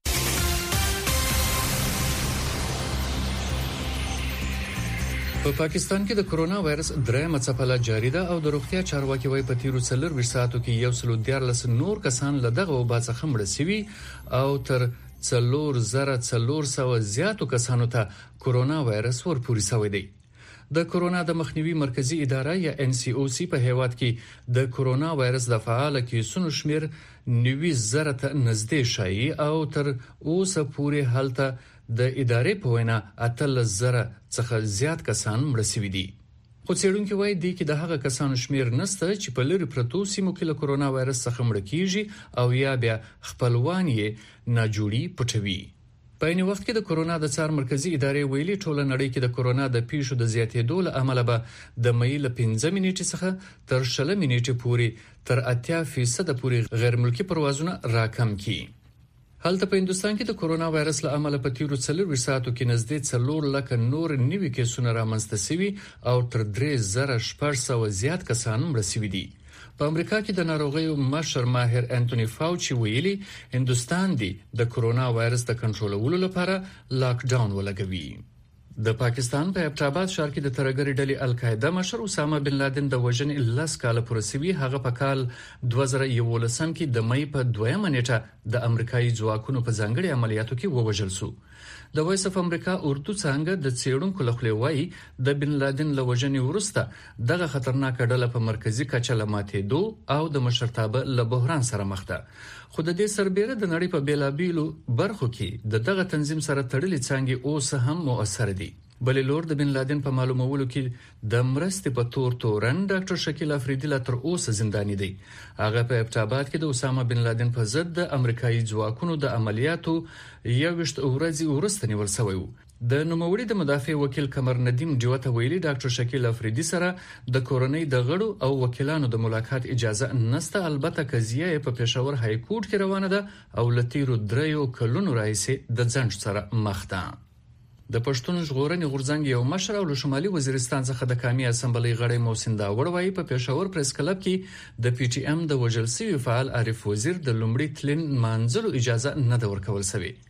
په پاکستان کې د کرونا وایرس درېمه څپه جاری ده او د روغتیا چارواکي وايي په تیرو 4 ساعتو کې یو سل 14 نور کسان له دغه وبا څخه مړ شوي او تر 4,400 زیاتو کسانو ته کرونا وایرس ورپورې شوی دی. د کرونا د مخنیوي مرکزی اداره یا NCOC په هیواد کې د کرونا وایرس د فعال کیسونو شمیر 90,000 ته نږدې شي او تر اوسه پورې هلته د ادارې په وینا 8,000 څخه زیات کسان مړ شوي دي. خو څېړونکو وايي د هغه کسانو شمیر نسته چې په لری پروتو سیمو کې له کرونا وایرس څخه مړ کیږي او یا بیا خپلوان یې ناجوړي پټوي. په عین وخت کې د کرونا د څار مرکزی ادارې ویلي ټوله نړۍ کې د کرونا د پیښو د زیاتېدو له امله به د مې له 15 نیټې څخه تر 16 نیټې پورې تر 80% پورې غیر ملکی پروازونه راکم کړي. هلته په هندستان کې د کرونا وایرس له امله په تیرو 4 ساعتو کې نږدې 4 لک نور نوي کیسونه رامنځته شوي او تر 3,600 زیات کسان مړ شوي دي. په امریکا کې د ناروغیو مشر ماهر انټونی فاوچي ویلي هندستان دی د کرونا وایرس د کنټرولولو لپاره لاک ډاون ولګوي. د پاکستان په ابټاباد ښار کې د ترهګري ډلې القاعده مشر اسامه بن لادن د وژنې 10 کاله پوره شوی. هغه په کال 2011 کې د مې په 2 نیټه د امریکایي ځواکونو په ځانګړي عملیاتو کې ووژل شو. د وایس اف امریکا اردو څنګه د څېړونکو لخوا وایي د بن لادن له وژنې وروسته دغه خطرناک ډله په مرکزی کچه لماتېدو او د مشرتابه له بحران سره مخ ده. خو د دې سربېره د نړۍ په بیلابیلو برخو کې دغه تنظیم سره تړلې څنګه اوس هم مؤثر دي. بلې لور د بن لادن په معلومولو کې د مرستې په تورن ډاکټر شکیل افریدی لا تر اوسه زنداني دی. هغه په ابټاباد کې د اسامه بن لادن په ضد د امریکایي ځواکونو د عملیاتو 21 ورځې وروسته نیول شوی و. د نوموړي د مدافع وکیل قمر ندیم ډیوته ویلي ډاکټر شکیل افریدی سره د کورنۍ د غړو او وکیلانو د ملاقات اجازه نشته. البته قضیه په پېښور های کورټ کې روانه ده او لتیرو 3 کلونو راځي د ځنډ سره مخ ده. د پښتون ژغورنې غورځنګ یو مشر او له شمالي وزیرستان څخه د قومي اسمبلی غړی محسن داوړ وايي په پېښور پریس کلب کې د پی ټی ایم د وژل شوي فعال عارف وزیر د لومړي تلین مانځلو اجازه نه ده ورکول شوې.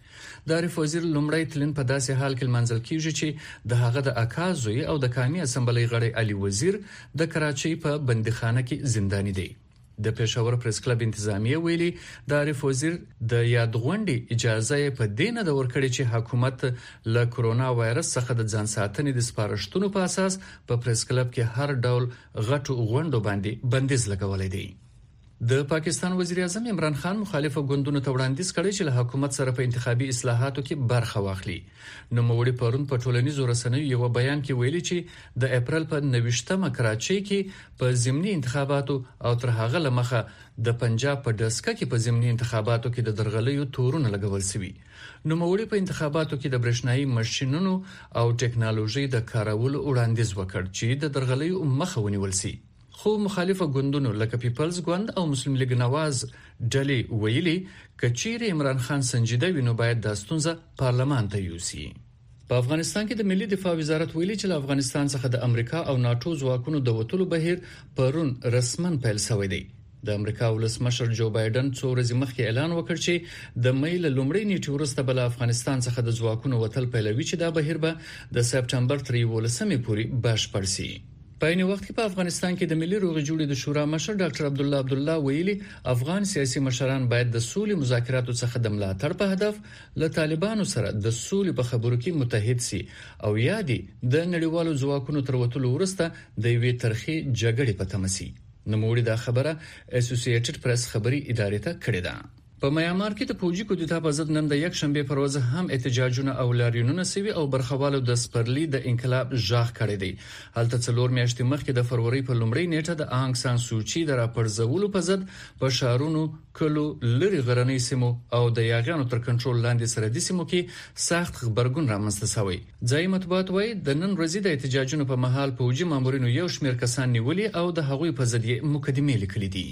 د عارف وزیر لومړی تلین په داسې حال کې منځل کیږي چې د هغه د اکازوی او د قومي اسمبلی غړی علي وزیر د کراچۍ په بندیخانه کې زنداني دی. د پېښور پریس کلب انتظامیه ویلي د عارف وزیر د یادغونډې اجازه په دینه د ورکړې چې حکومت له کرونا وایرس څخه د ځان ساتنې د سپارښتنو په اساس په پریس کلب کې هر ډول غټو غونډو باندې بندیز لګولې دی. د پاکستان وزیر اعظم عمران خان مخالفه ګوندونو ته وړاندیز کړی چې له حکومت سره په انتخابي اصلاحاتو کې برخه واخلي. نو موړي پرون په ټولنیزو رسنیو یو بیان کې ویلي چې د اپریل په 29مه کراچۍ کې په ضمني انتخاباتو او تر هغه لمخه د پنجاب په ډسکه کې په ضمني انتخاباتو کې د درغلیو تورونه لګول شوي. نو موړي په انتخاباتو کې د برېښنايي ماشينونو او ټکنالوژي د کارولو وړاندیز وکړ چې د درغلیو مخه ونیول شي. خو مخالفه ګوندونو لکه پیپلز ګوند او مسلم لیگ نواز ډلې ویلي کچېر عمران خان سنجیده وینو باید د ستونزه پارلمان ته یوسي. په افغانستان کې د ملي دفاع وزارت ویلي چې له افغانستان څخه د امریکا او ناتو ځواکونو د وټولو بهیر پرون رسمن پیل شوی دی. د امریکا ولسمشر جو بایدن څو ورځې مخکې اعلان وکړ چې د مې له لومړۍ نیټې وروسته بل افغانستان څخه د ځواکونو وټل پیلوي چې دا بهیر به د سپټمبر 13 پورې بشپړ شي. په این وخت کې په افغانستان کې د ملي روغې جوړې د شورا مشر ډاکټر عبدالله ویلي افغان سیاسي مشران باید د سولې مذاکراتو څخه د ملاتړ په هدف له طالبانو سره د سولې په خبرو کې متحد شي او یادي د نړیوالو ځواکونو تر وټلو وروسته د یوې ترخی جګړې په تمه شي. نوموړي دا خبره اسوسییټډ پریس خبري ادارې ته کړې ده. په میانمار کې د فوجي کودتا په ضد نن د یک شنبه پر ورځ هم احتجاجونه او لاریونونه سوي او برخوالو د سپرلی د انقلاب ژغ کړی دی. هلته څلور میاشتې مخکې د فروری په لومړۍ نیټه د آنګ سان سوچي د راپرځولو په ضد په شهرونو کلو لری غرنۍ سیمو او د یاغیانو تر کنټرول لاندې سرحدي سیمو کې سخت خبرګون رامنځته شوی. ځای مطبوعات وایي د نن ورځې د احتجاجونو په مهال فوجي مامورینو یو شمېر کسان نیولي او د هغوی په ضد یې مقدمې لیکلي دي.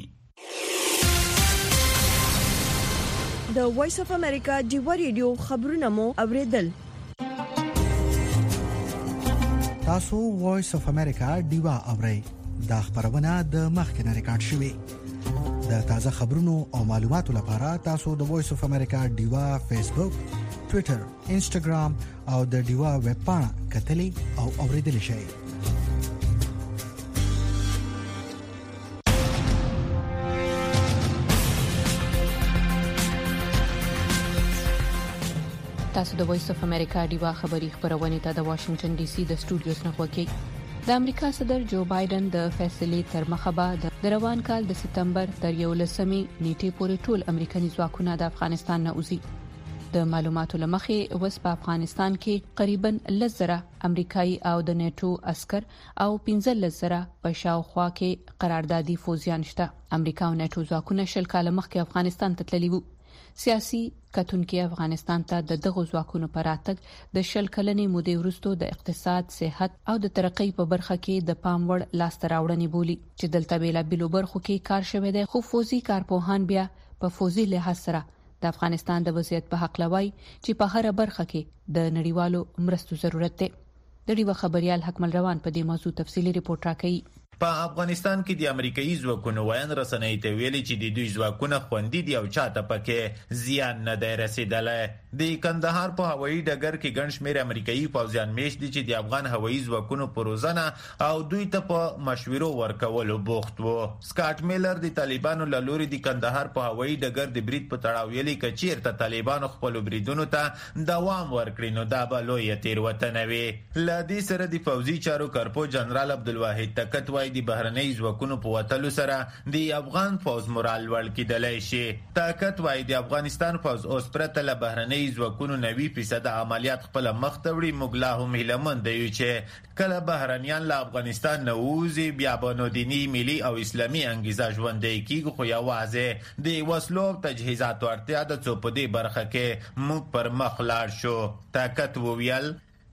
د وایس اف امریکا ډیوا ریډیو خبرونه مو اوریدل. تاسو وایس اف امریکا ډیوا اورئ. دا خبرونه د مخکنه ریکارډ شوی. د تازه خبرونو او معلوماتو لپاره تاسو د وایس اف امریکا ډیوا فیسبوک، ټوئیټر، انسټاګرام او د ډیوا ویب پاڼه کتلی او اوریدل شئ. تاسو د وایس اف امریکا ډیوا خبری خبرونه ته د واشنگټن ډي سي د سټوډیوز نه غوږی. د امریکا صدر جو بایدن د فیصلې تر مخه به د روان کال د سپتمبر تر 11 نیټې پورې ټول امریکایي ځواکونه د افغانستان نه وځي. د معلوماتو لمخې اوس په افغانستان کې قریبا 10,000 امریکایي او د نیټو عسكر او 15,000 په شاوخوا کې قراردادي فوجیان شته. امریکا او نیټو ځواکونه شل کال مخکې افغانستان ته تللي وو. سیاسي کتونکو افغانستان ته د دغه ځواکونو پراتګ د شل کلنې مودې وروسته د اقتصاد، صحت او د ترقۍ په برخه کې د پام وړ لاسته راوړنې بولي چې دلته بیلابېلو برخو کې کار شوی دی. خو فوزي کارپوهان بیا په فوزي لحاظ سره د افغانستان د وضعیت په حق لوي چې په هر برخه کې د نړیوالو مرستو ضرورت دی. د ډیوا خبريال حکمل روان په دې موضوع تفصیلی ریپورت راکړي. په افغانستان کې د امریکایي ځواکونو وایي رسنۍ ته ویلي چې د دوی ځواکونه خوندي دي او چاته پکې زیان نه دی رسیدلی. د کندهار په هوایي ډګر کې ګڼ شمېر امریکایي پوځیان میشت دي چې د افغان هوایي ځواکونو په روزنه او دوی ته په مشورو ورکولو بوخت وو. سکاټ میلر د طالبانو له لوري د کندهار په هوایي ډګر د برید په تړاو ویلي که چیرته طالبانو خپلو بریدونو ته دوام ورکړي نو دا به لویه تېروتنه وي. له دې سره د پوځي چارو کارپو جنرال عبدالواحد تکت وایي د بهرنۍ ځواکونو په وتلو سره د افغان پوځ مورال لوړ کېدلی شي. تاکت وایي د افغانستان پوځ اوس پرته له بهرنۍ ځواکونو 90% عملیات خپل مخ ته وړي. موږ لا هم هیلهمند یو چې کله بهرنیان له افغانستان نه ووځي بیا به نو دیني، ملي او اسلامي انګیزه ژوندی کېږي. خو یوازې د وسلو او تجهیزاتو اړتیا ده څو په دې برخه کې موږ پر مخ لاړ شو. تاکت وویل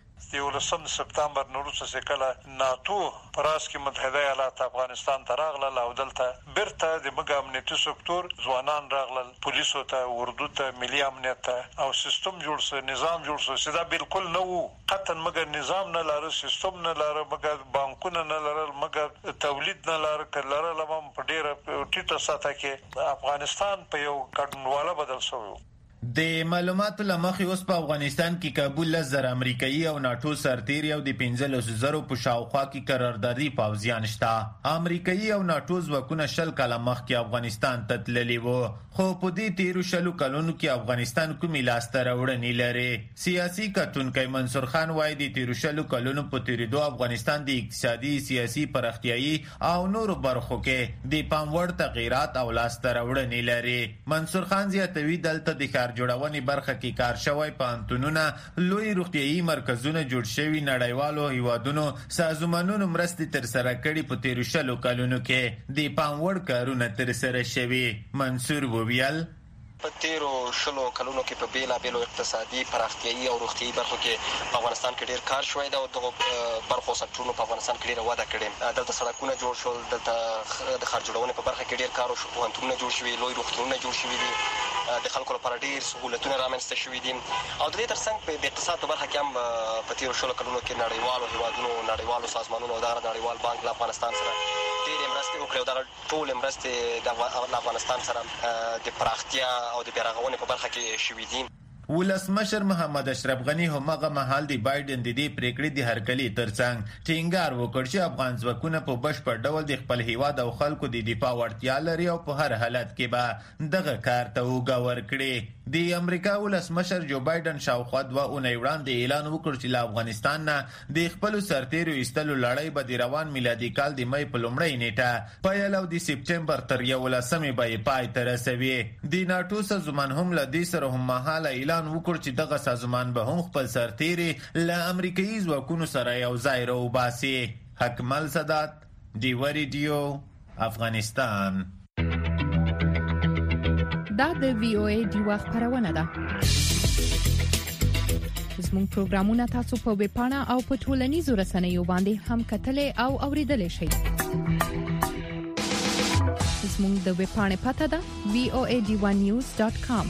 11 سپتمبر نوروز کله ناتو پراس کې متحده ایالات افغانستان ته راغلل او دلته برته د مګ امنیتي سکتور ځوانان راغلل، پولیسو ته، اردو ته، ملي امنیت ته او سیستم جوړ سو، نظام جوړ سو. سدا بالکل نو قطن مګر نظام نه لاره، سیستم نه لاره، مګر بانکونه نه لاره، مګر تولید نه لاره، کلره لمم په ډیره ټیټه سطح کې افغانستان په یو کډنواله بدل شو. د معلوماتو لمخې اوس په افغانستان کې کابل 10,000 امریکایي او ناتو سرتیري او د 15,000 په شاوخوا کې قراردادي پوځیان شته. امریکایي او ناتو ځواکونه 20 کاله مخکې افغانستان ته تللي وو، خو په دې تیرو 20 کلونو کې افغانستان کومې لاسته راوړنې لري. سیاسي کتونکی منصور خان وایي د تیرو 20 کلونو په تیریدو افغانستان د اقتصادي، سیاسي، پراختیایي او نورو برخو کې د پام وړ تغیرات او لاسته راوړنې لري. منصور خان زیاتوي دلته د ښار جوړونې برخه کې کار شوی، پوهنتونونه، لوی روغتیایي مرکزونه جوړ شوي، نړیوالو هیوادونو سازمانونو مرستې ترسره کړي. په تیرو 20 کلونو کې د پام وړ کارونه ترسره شوي. منصور وویل په تیرو 20 کلونو کې په بیلابیلو اقتصادي، پراختیایي او روغتیایي برخو کې په افغانستان کې ډیر کار شوی دی او دغه برخو سکتورونو په افغانستان کې ډیره وده کړې. دلته سړکونه جوړ شول، دلته د ښار جوړونې په برخه کې ډیر کار وشو، پوهنتونونه جوړ شوي، لوی روغتونونه جوړ شوي دي، د خلکو لپاره ډیر سهولتونه رامنځته شوي دي. او د دې ترڅنګ په اقتصاد په برخه کې هم په تیرو 20 کلونو کې نړیوالو هیوادونو، نړیوالو سازمانونو او د نړیوال بانک له افغانستان سره ډېرې مرستې وکړې او دغه ټولې مرستې د افغانستان سره د پراختیا او د بیارغونې په برخه کې شوي دي. ولسمشر محمد اشرف غنی همغه مهال د بایدن د دې پریکړې د هرکلي ترڅنګ ټینګار وکړ چې افغان ځواکونه په بشپړ ډول د خپل هیواد او خلکو د دفاع وړتیا لري او په هر حالت کې به دغه کار ته اوږه ورکړي. د امریکا ولسمشر جو بایدن شاوخوا 2 اونۍ وړاندې اعلان وکړ چې له افغانستان نه د خپلو سرتیرو ایستلو لړۍ به د روان میلادي کال د مۍ په لومړۍ نیټه پیل او د سپټمبر تر 11مې به یې پای ته رسوي. د ناټو سازمان هم له دې سره هممهاله اعلان وکړ چې دغه سازمان به هم خپل سرتیري له امریکایي ځواکونو سره یو ځای راوباسي. حکمل سادات، ډیوه ریډیو، افغانستان. دا د وی او ای ډیوه خبرونه ده. زموږ پروګرامونه تاسو په ویب پاڼه او په ټولنیزو رسنیو باندې هم کتلې او اوریدلې شئ. زموږ د ویب پاڼې پته ده voadivanews.com.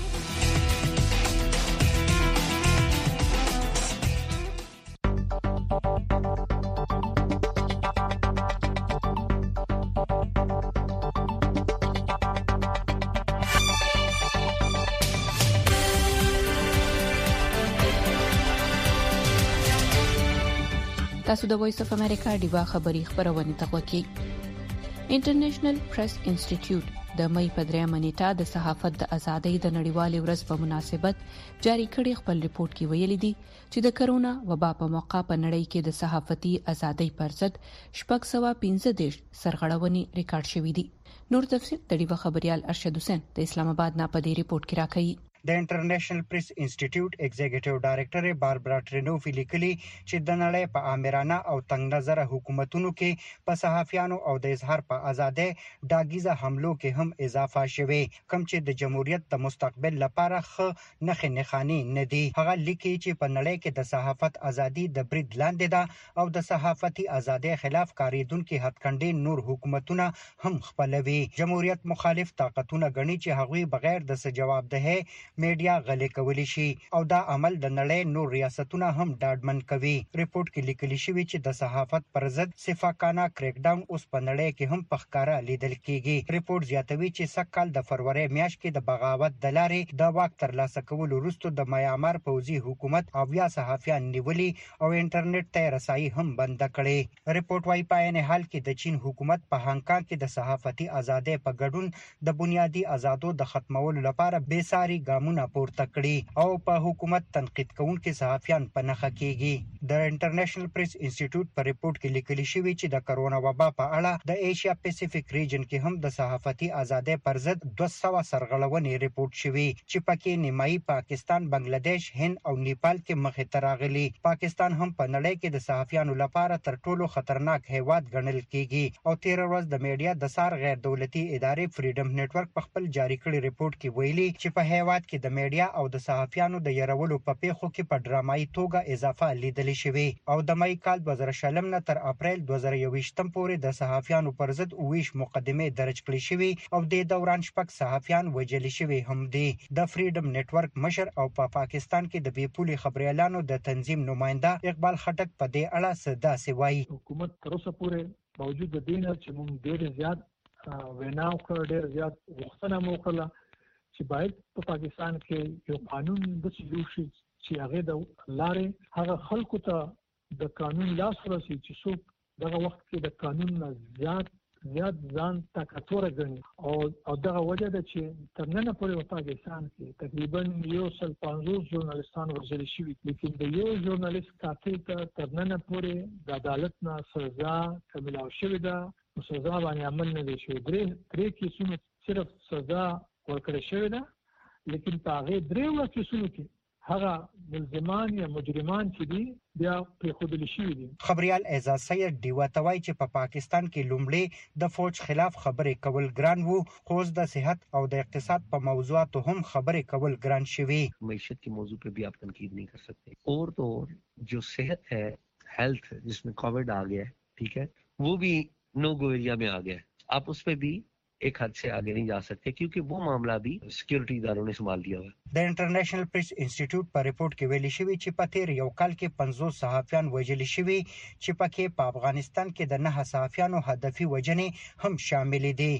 تاسو د وایس اف امریکا ډیوا خبری خبرونه تغوکی. انټرنیشنل پریس انسټیټیوټ د مې په 3 نیټه د صحافت د ازادۍ د نړیوالې ورځ په مناسبت جاری کړي خپل ریپورت کې ویلي دي چې د کرونا وبا په موقع په نړۍ کې د صحافتي ازادۍ پر ضد 615 سرغړونې ریکارډ شوې دي. نور تفصیل د ډیوا خبريال ارشد حسین د اسلام آباد نه په دې ریپورت کې راکړي. د انټرنیشنل پریس انسټیټیوټ ایگزیکټیو ډایریکټر باربرا ټرینوفی لیکلي چې د نړۍ په آمرانه او تنگ نظر حکومتونو کې په صحافیانو او د اظهار په ازادۍ داګیزه حملو کې هم اضافه شوه، کوم چې د جمهوریت د مستقبل لپاره نخې نخانی نه دي. هغه لیکي چې په نړۍ کې د صحافت ازادي د برید لاندې ده او د صحافتي ازادۍ خلاف کاریدونکو هټکندې نور حکومتونه هم خپلوي. جمهوریت مخالف طاقتونه غني چې هغوی بغیر د جوابدهي میډیا غلې کولی شي او دا عمل د نړۍ نور ریاستونه هم ډاډمن کوي. ریپورت کې لیکل شوی چې د صحافت پر ضد صفاکانه کریک ډاون اوس په نړۍ کې هم په ښکارا لیدل کیږي. ریپورت زیاتوي چې سکهال د فروری میاشت کې د بغاوت د لارې د واک ترلاسه کولو وروسته د میامار پوځي حکومت او یا صحافیان نیولي او انټرنیټ ته رسایي هم بند کړي. ریپورت وايي په عین حال کې د چین حکومت په هانګ کانګ کې د صحافتي ازادۍ په ګډون د بنیادی آزادو د ختمولو لپاره بېساري ګامونه پورته کړي او په حکومت تنقید کوونکي صحافیان په نخښه کیږي. د انټرنیشنل پریس انسټیټیوټ په ریپورت کې لیکل شوی چې د کرونا وبا په اړه د ایشیا پیسفیک ریجن کې هم د صحافتي ازادۍ پر ضد 200 سرغړونې ریپورت شوی چې پکې نیمایي پاکستان، بنگلاديش، هند او نیپال کې مخې ته راغلي. پاکستان هم په نړۍ کې د صحافیانو لپاره تر ټولو خطرناک هیواد ګڼل کیږي او 13 ورځ د میډیا د سار غیر دولتي ادارې فریډم نتورک په خپل جاری کړي ریپورت کې ویلي چې په هیواد کې د میډیا او د صحافیانو د يرولو په پیښو کې په ډرامایي توګه اضافه لیدل شوی او د مې کال 2020 نه تر اپریل 2021 پورې د صحافیانو پر ضد 20 مقدمه درج کړې شوی او د دوران شپږ صحافیان وژل شوی هم دي. د فریډم نتورک مشر او په پاکستان کې د بیپولي خبريالانو د تنظیم نماینده اقبال خټک په دې اړه صدا سوي. حکومت تر اوسه پورې باوجود د دې نه چې موږ ډېر زیات ویناو کړ، ډېر زیات وختونه مو کړل چې باید په پاکستان کې یو قانون د سلوشي چې هغه د لارې هغه خلکو ته د قانون لاس ورسي چې څوک دغه وخت کې د قانون نه زیات ځان طاقتور ګڼي او دغه وجه ده چې تر نن پورې په پاکستان کې تقریبا 150 ژورنالستان وژل شوي، لیکن د یو ژورنالیست قاتل ته تر نن پورې د عدالت نه سزا ملاو شوې ده، سزا باندې عمل نه دی شوی. درې کیسونو صرف سزا ورکړل شوې ده، لیکن په هغه درې کیسونو کې هغه ملزمان یا مجرمان چې دي بیا پریښودل شوي دي. خبريال اعزاز سید ډیوا توای چې په پاکستان کې لومړی د فوج خلاف خبرې کول ګران وو، خو د صحت او د اقتصاد په موضوعاتو هم خبرې کول ګران شوي. معیشت के मौजू पे भी आप तनकीद नहीं कर सकते, और तो और जो सेहत है, हेल्थ जिसमें कोविड आ गया है, ठीक है, वो भी नो गो एरिया में आ गया है. आप उस पे भी एक हद से आगे नहीं जा सकते क्योंकि वो मामला भी सिक्योरिटी इदारों ने संभाल लिया हुआ है. د انټرنیشنل پریس انسټیټیوټ په ریپورت کې ویلي شوی چې په تیر یو کال کې 50 صحافیان وژل شوي چې پکې په افغانستان کې د 9 صحافیانو هدفي وژنې هم شامل دي.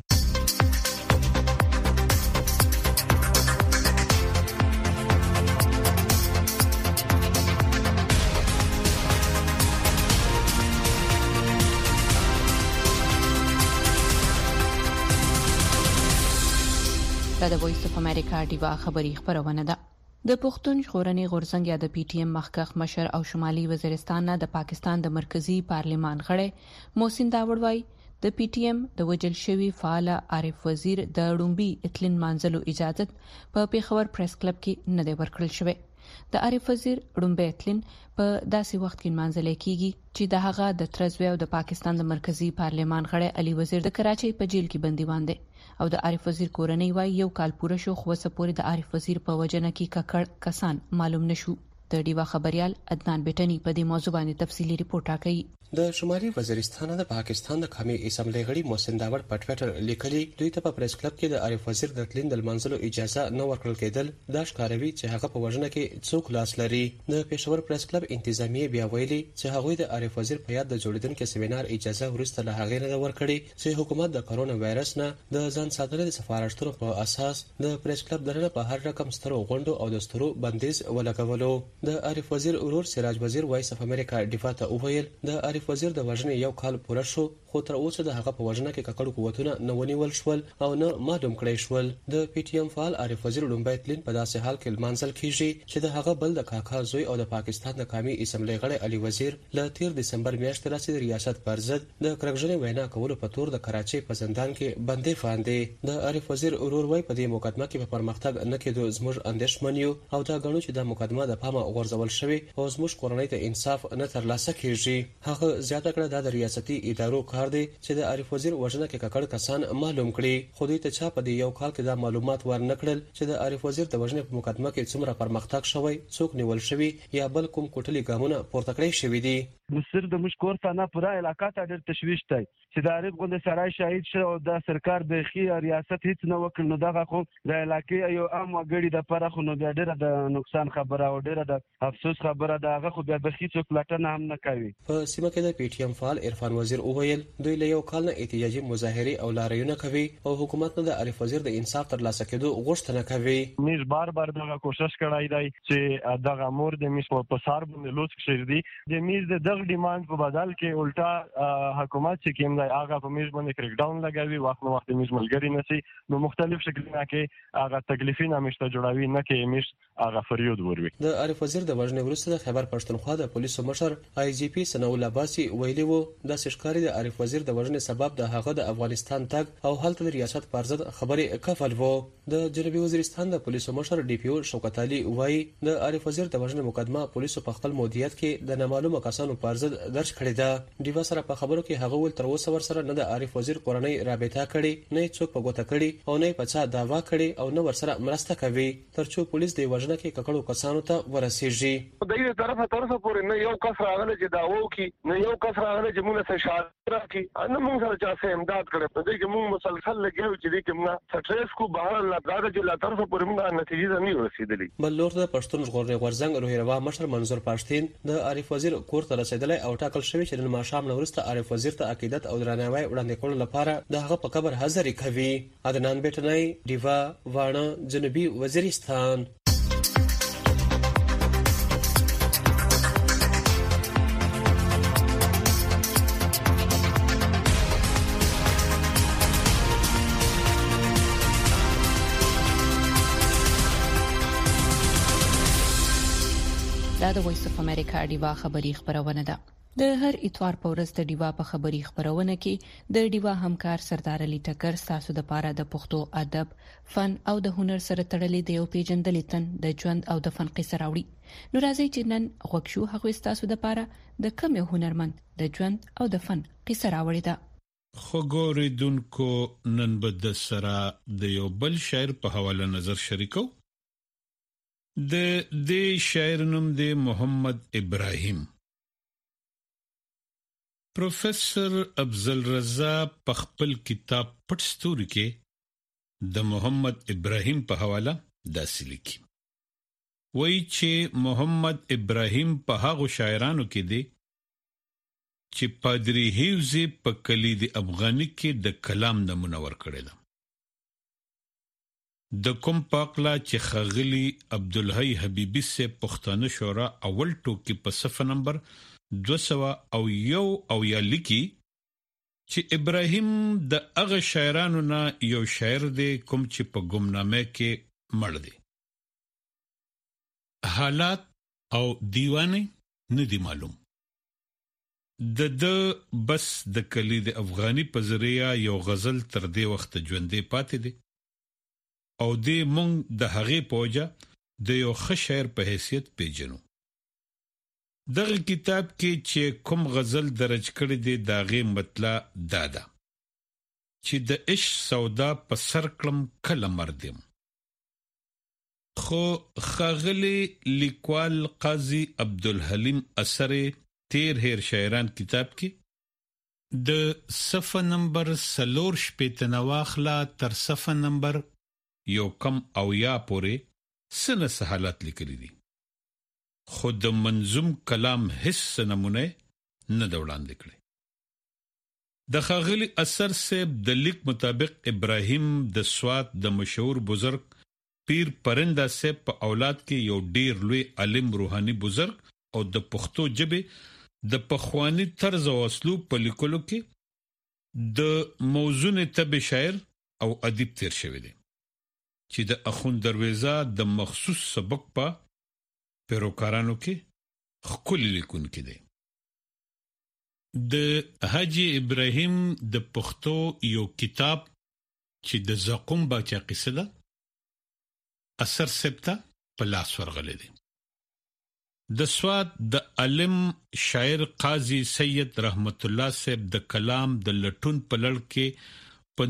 د وایس اف امریکا ډیوا خبری خبرونه ده. د پښتون ژغورنې غورځنګ یا د پی ټی ایم مخکخ مشر او شمالي وزیرستان نه د پاکستان د مرکزی پارلیمان غړی محسن داوړ وايي د پی ټی ایم د وجل شوی فعال عارف وزیر د ډومبي اتلین مانزلو اجازت په پیښور پریس کلب کې نه دی ورکړل شوی. د عارف وزیر ډومبي اتلین په داسې وخت کې مانزل کېږي چې د هغه د ترزوی او د پاکستان د مرکزی پارلیمان غړی علي وزیر د کراچۍ په جیل کې بندیوان دي او د عارف وزیر کورنۍ وايي یو کال پوره شو خو وسه پورې د عارف وزیر په وجنه کې ککړ کسان معلوم نشو. د ډیوا خبريال عدنان بیٹنی په دې موضوع باندې تفصیلی ریپورت راکړي. د شمالي وزیرستان د پاکستان د قومي اسمبلی غړي محسن داوړ په ټوئیټر لیکلي دوی ته په پریس کلب کې د عارف وزیر د تلین د منځلو اجازه نه ورکړل کېدل دا ښکاروي چې هغه په وژنه کې څوک لاس لري. د پېښور پریس کلب انتظامیه بیا ویلي چې هغه د عارف وزیر په یاد د جوړیدونکو سیمینار اجازه ورسته له هغه نه ورکړي چې حکومت د کرونا وایرس نه د ځان ساتنې د سفارښتونو په اساس د پریس کلب درنه په هر رقم سترو غونډو او د سترو بندیز ولګولو. د عارف وزیر ورور سراج وزیر وایس اف امریکا ډیفا ته وویل د عارف وزیر د وژنې یو کال پوره شو خو تر اوسه د هغه په وژنه کې ککړ قوتونه نه ونیول شول او نه معلوم کړی شول. د پی ټی ایم فعال عارف وزیر ډومبي تلین په داسې حال کې منځل کیږي چې د هغه بل د کاکا زوی او د پاکستان د قومي اسمبلی غړي علي وزیر له 13 دسمبر میاشتې راځي د ریاست پر ضد د کرکجنې وینا کولو په تور د کراچۍ په زندان کې بندي فاندې. د عارف وزیر ورور وای په دې مقدمه کې په پرمختګ نه کېدو زموږ اندېښمن یو او دا غنو چې د مقدمه د پامه غورځول شوی او زموږ کورنۍ ته انصاف نه ترلاسه کیږي. هغه زیاته کړه د ریاستي ادارو کار دی چې د عارف وزیر وژنه کې ککړ کسان معلوم کړي خو دوی ته چا په یو کال کې دا معلومات ورنکړل چې د عارف وزیر د وژنې په مقدمه کې څومره پرمختګ شوی، څوک نیول شوی یا بل کوم کوټلي ګامونه پورته کړی شوی دي. مصر د مشکور ثنا پورا علاقه ته ډېر تشویش دی چې د عارف غوند سړی شهید شو او د سرکار د خي ریاست هیڅ نه وکړ نو دغه خو د علاقې یو عام وګړي د پره خو نو ډېر د نقصان خبره او ډېر د افسوس خبره ده هغه خو د بخي څوک لټنه هم نه کوي. په سیمه کې د پی ټی ایم فعال عرفان وزیر وویل دوی له یو کال نه احتجاجي مظاهره او لاریونه کوي او حکومت نه د عارف وزیر د انصاف ترلاسه کېدو غوښتنه کوي. میز بار دغه کوشش کړای دی چې دغه مور د میز په سار باندې لوڅ کړي دي د میز د دغه ډیماند په بدل کې الټا حکومت چې کوم دی هغه په میز باندې کریک ډاون لګوي وخت نو وخت میز ملګری نشي نو مختلف شکلونه کې هغه تکلیفونه مشته جوړوي نه کې میز هغه فریاد وروي. د عارف وزیر د وژنې وروسته د خیبر پښتونخوا د پولیسو مشر آی جی پی ثنا الله عباسي ویلي وو د سشکاري د عارف وزیر د وژنې سبب د هغه د افغانستان تګ او هلته د ریاست پر ضد خبرې کفل وو. د جنوبي وزیرستان د پولیسو مشر ډي پی او شوکت علي وایي د عارف وزیر د وژنې مقدمه پولیسو په خپل مدیریت کې د نامعلومه کسانو پر ضد درج کړی ده. دیوا سره په خبرو کې هغه ول تر اوسه ور سره نه د عارف وزیر کورنۍ رابطه کړي نه څوک په ګوته کړي او نه په څا داوا کړي او نه ور سره مرسته کوي ترڅو پولیس د وژنه کې ککړو کسانو ته ورسیږي. د دې طرفه پورې نه یو کس راغلی چې داوو کې نه یو کس راغلی چې موږ سره شاعر کی ان موږ سره چا سه امداد کړي په دې کې موږ مسلسل لګیو چې دې کې موږ سټریس کو بهر الله تعالی چې لا طرفه پورې موږ نتیجه نه رسیدلې. بل لور د پښتون ژغورنې غورځنګ روهیروا مشر منظور پښتين د عارف وزیر کور ته رسیدلی او ټاکل شوی چې نن ماښام نه وروسته عارف وزیر ته عقیدت او درناوی وړاندې کولو لپاره د هغه په قبر حاضري کوي. عدنان بیټنی، ډیوا، واڼه، جنوبي وزیرستان. دا د وایس اف امریکا ډیوا خبری خبرونه ده. د هر اتوار په ورځ د ډیوا په خبری خبرونه کې د ډیوا همکار سردار علي ټکر تاسو د پاره د پښتو ادب، فن او د هنر سره تړلې د یو پیجندلې تن د ژوند او د فن قصه راوړي. نو راځي چې نن غوښو هغه تاسو د پاره د کوم یو هنرمند د ژوند او د فن قصه راوړي ده. خو ګوریدونکو نن به د سره د یو بل شاعر په حواله نظر شریکو. د دې شاعر نوم دی محمد ابراهیم. پروفیسر افضل رضا په خپل کتاب پټ ستوري کې د محمد ابراهیم په حواله داسې لیکي. وایي چې محمد ابراهیم په هغو شاعرانو کې دی چې پادری هیوزي په کلید افغاني کې د کلام نمونه ورکړې ده. د کوم پاکلا چې خغلی عبدالحی حبیبی سے پښتانه شورا اول ټوکی په صفحه نمبر 201 او یا لیکي چې ابراهیم د هغه شاعرانو نه یو شاعر دی کوم چې په ګمنامه کې مړ دی. حالات او دیوانه نه دی معلوم. د بس د کلید افغانی په ذریعہ یو غزل تر دې وخت ژوندې پاتې دی او دې مونږ د هغې پوجا د یو ښه شاعر په حیثیت پیژنو. دغه کتاب کې چې کوم غزل درج کړی دی د هغې مطلب دا ده چې د عشق سودا په سر کړم کله مردم. خو ښاغلی لیکوال قاضي عبدالحلیم اثر تیر هیر شاعران کتاب کې د صفحه نمبر 4 واخلا تر صفحه نمبر یو کم او یا پورې سنه حالات لیکلي دي. خود د منظوم کلام هیڅ نمونه نه د وړاندې کړي. د ښاغلي اثر صاحب د لیک مطابق ابراهیم د سوات د مشهور بزرگ پیر پرنده صاحب په اولاد کې یو ډیر لوی عالم روحاني بزرگ او د پښتو ژبې د پخوانی طرز او اسلوب په لیکلو کې د موزون طب شاعر او ادیب تیر شوی دی چې د اخوند درویزه د مخصوص سبق په پیروکارانو کې خپل لیکون کې دی. د حاجی ابراهیم د پښتو یو کتاب چې د زقوم باچا قصه ده اثر سپتا په لاس ورغلی دی. د سواد د علم شاعر قاضي سید رحمت الله صاحب د کلام د لټون په لړ کې په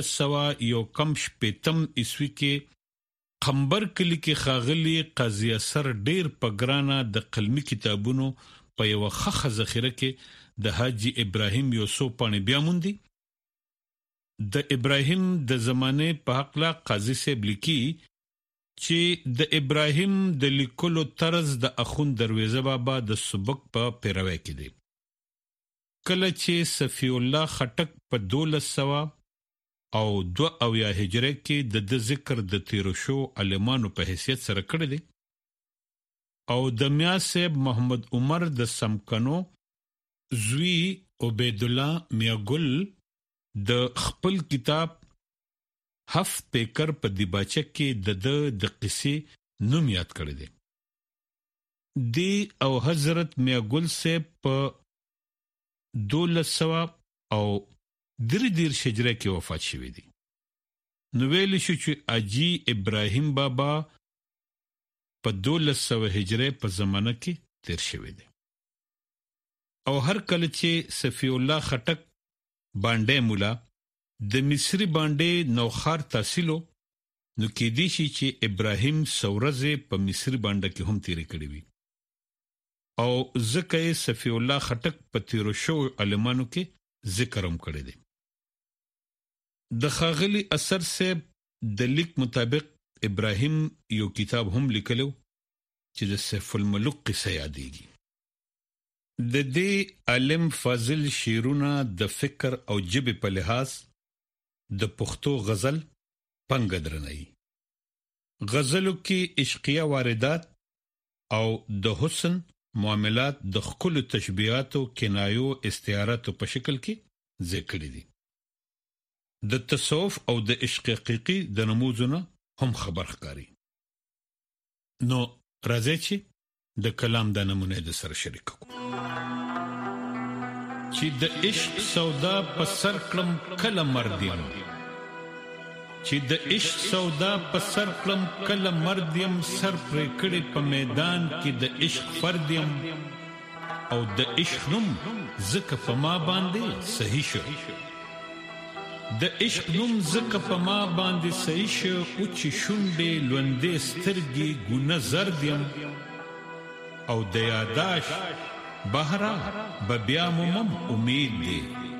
1915 عیسوي کې قمبر کلی کې خاغلی قاضي اثر ډیر په ګرانه د قلمي کتابونو په یو خخه ذخیره کې د حاجی ابراهیم یوسف پانی بیا موندي. د ابراهیم د زمانه په حق لا قاضي صاحب لیکي چې د ابراهیم د لیکلو طرز د اخوند درویزه بابا د سبق په پیروي کې دی. کله چې صفی الله خټک په 1200 او 2 هجری کې د ذکر د تیرو شو علمانو په حیثیت سره کړی دی او د میا صاحب محمد عمر د سمکنو زوی عبید الله میا ګل د خپل کتاب هفت پیکر په دیباچه کې د قصې نوم یاد کړی دی. دی او حضرت میا ګل صاحب په 1200 او دیر شجره کې وفات شوی دی. نو ویل شو چې اجي ابراهیم بابا په 1200 هجری په زمانه کې تیر شوی دی. او هر کله چې صفی الله خټک باندې مولا د مصری باندې نوخار تحصیلو نو کې دی چې ابراهیم سورزه په مصری باندې کې هم تیر کړی وي او ذکر صفی الله خټک په تیرو شو علمانو کې ذکر هم کړی دی. د خاغلی اثر صاحب د لیک مطابق ابراهیم یو کتاب هم لیکلو چې د سیف الملوک قصه یادېږي. د دې علم فضل شیرونه د فکر او جبه په لحاظ د پښتو غزل پنګ درنۍ غزلو کې عشقیه واردات او د حسن معاملات د خپل تشبیهات او کنایو استعارات په شکل کې ذکر دي د تصوف او د عشق حقيقي د نموذجونه هم خبر ښکاري نو راځي چې د کلام د نمونه د سره شریک کو چې د عشق سودا په سر کلم کله مردیم چې د عشق سودا په سر کلم کله مردیم سر پر کړي په میدان کې د عشق فردیم او د عشق نوم زکه په ما باندې صحیح شو د عشق نوم زکه په ما باندې صحیح شو او چې شونډې لوندې سترګې ګونه زردیم او د یاداش بهرا بیا مم امید دی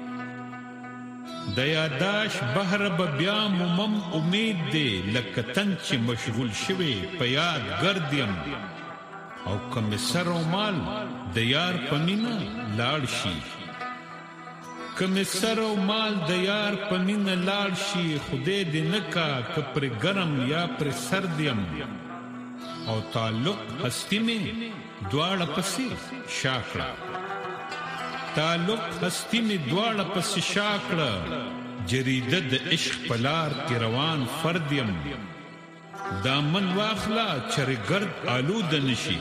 د یاداش بهرا بیا مم امید دی لکه تن چې مشغول شوی په یاد ګرځم او کوم سر او مال د یار پمینه لاړ شي کوم سر او مال د یار پمینه لاړ شي خدای دې نکا کپر ګرم یا پر سردیم او تعلق هستی میں دواړه پسې شاکړه تعلق هستی میں دواړه پسې شاکړه جریده د عشق پلار کې روان فردیم دامن واخلا چرګرد آلود نشي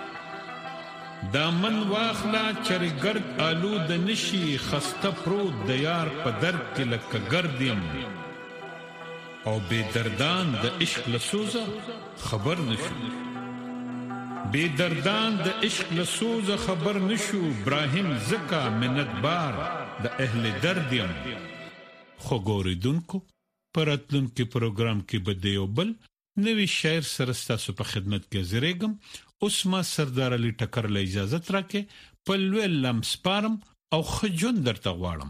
دامن واخلا چرګرد آلود نشي خسته پروت د یار په درد کې لکه ګردیم او بے دردان د عشق لسوزه خبر نشو بے دردان د عشق لسوزه خبر نشو ابراهیم زکا منت بار د اهل دردیم خو ګوریدونکو پراتلون کې پروګرام کې بده یو بل نوی شاعر سره ستاسو په خدمت کې زیریګم اوس ما سردار علي ټکر له اجازه ترکه په لوی لمس پارم او خجون درته غواړم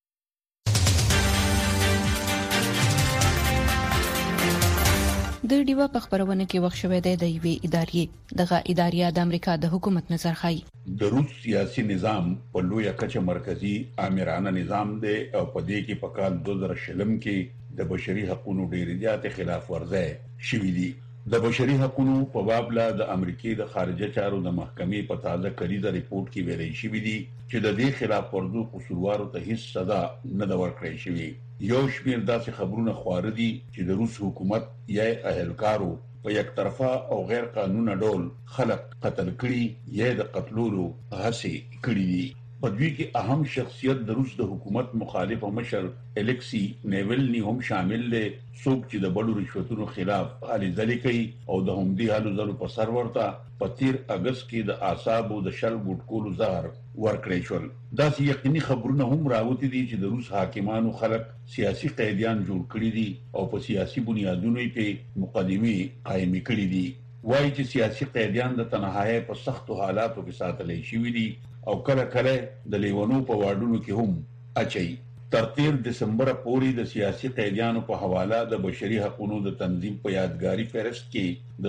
د ډیوا په خبرونه کې وخت شوه د یوې ادارې دغه ادارې د امریکا د حکومت نظر خای د روس سیاسي نظام په لوی کچه مرکزی آمرانه نظام دی او په دې کې په کال 2000 کې د بشري حقوقو ډېر زیات خلاف ورزي شوې دي د بشري حقوقو په باب لا د امریکای د خارجه چارو د محکمې په تازه کړي ریپورت کې ویلي شوې دي چې د دې خلاف ورزو قصوروارو ته هیڅ سزا نه دا ورکړې شوې یو شمیر داسې خبرونه خواره دي چې د روس حکومت یا اهلکارو په یک طرفه او غیر قانوني ډول خلک قتل کړي یا د قتلولو هڅه کړې دي په دې کې اهم شخصیت د روس د حکومت مخالف مشر الکسی نیولنی هم شامل دي څوک چې د بډو رشوتونو خلاف علي ځلې کوي او د همدې حالو زرو په سر ورته په 13 اگست کې د اعصابو د شل ګډکولو زهر ورکړی شول دا یقیني خبرونه هم راوتی دي چې د روس حاکمانو خلک سیاسي قیدیان جوړ کړی دي او په سیاسي بنیادونو په مقدمه قائم کړی دي وایي چې سیاسي قیدیان د تنهایی په سختو حالاتو کې ساتل شوی دي او کله کله د لیونو په واډونو کې هم اچي تر 13 دسمبر پورې د سیاسي قیدیانو په حواله د بشري حقوقو د تنظیم په یادګاری فهرست کې د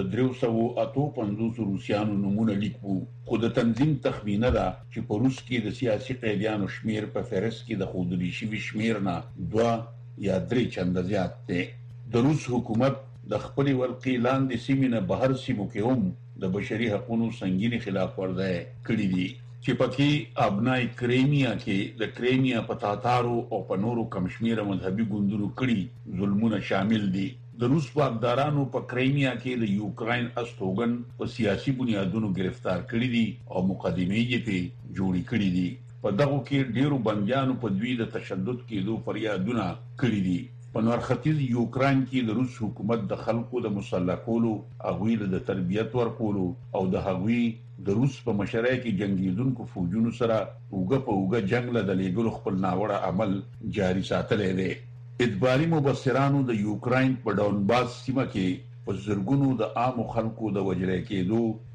358 روسيانو نمونه لیکو خو د تنظیم تخمینه ده چې په روس کې د سیاسي قیدیانو شمیر په فهرست کې د خودلی شوی شمیر نه 2 یا 3 چنده زیات دی د روس حکومت د خپل ولقي لاندې سیمینه بهر سیمو کې هم د بشري حقوقو سنگینی خلاف ورزي کړی دي چې پکې ابنای کریمیا کې د کریمیا په تاتارو او په نورو کمشمیره مذهبي ګوندونو کړي ظلمونه شامل دي د روس واکدارانو په کریمیا کې د یوکرين استوګن په سیاسي بنیادونو گرفتار کړي دي او مقدمه یې په جوړی کړي دي په دغه کې ډیرو بنديانو په دوی د تشدد کېدو فریادونه کړي دي په نور ختیځ یوکرين کې د روس حکومت د خلکو د مسلح کولو اغویل د تربیت ورکولو او د هغوی د روس په مشرۍ کې جنگیدونکو فوجونو سره اوګه په اوګه جنگ له دلیګلو خپل ناوړه عمل جاری ساتلې دي ادباري مبصرانو د یوکرين په ډونباس سیمه کې په زرګونو د عام خلکو د وجلې کېدو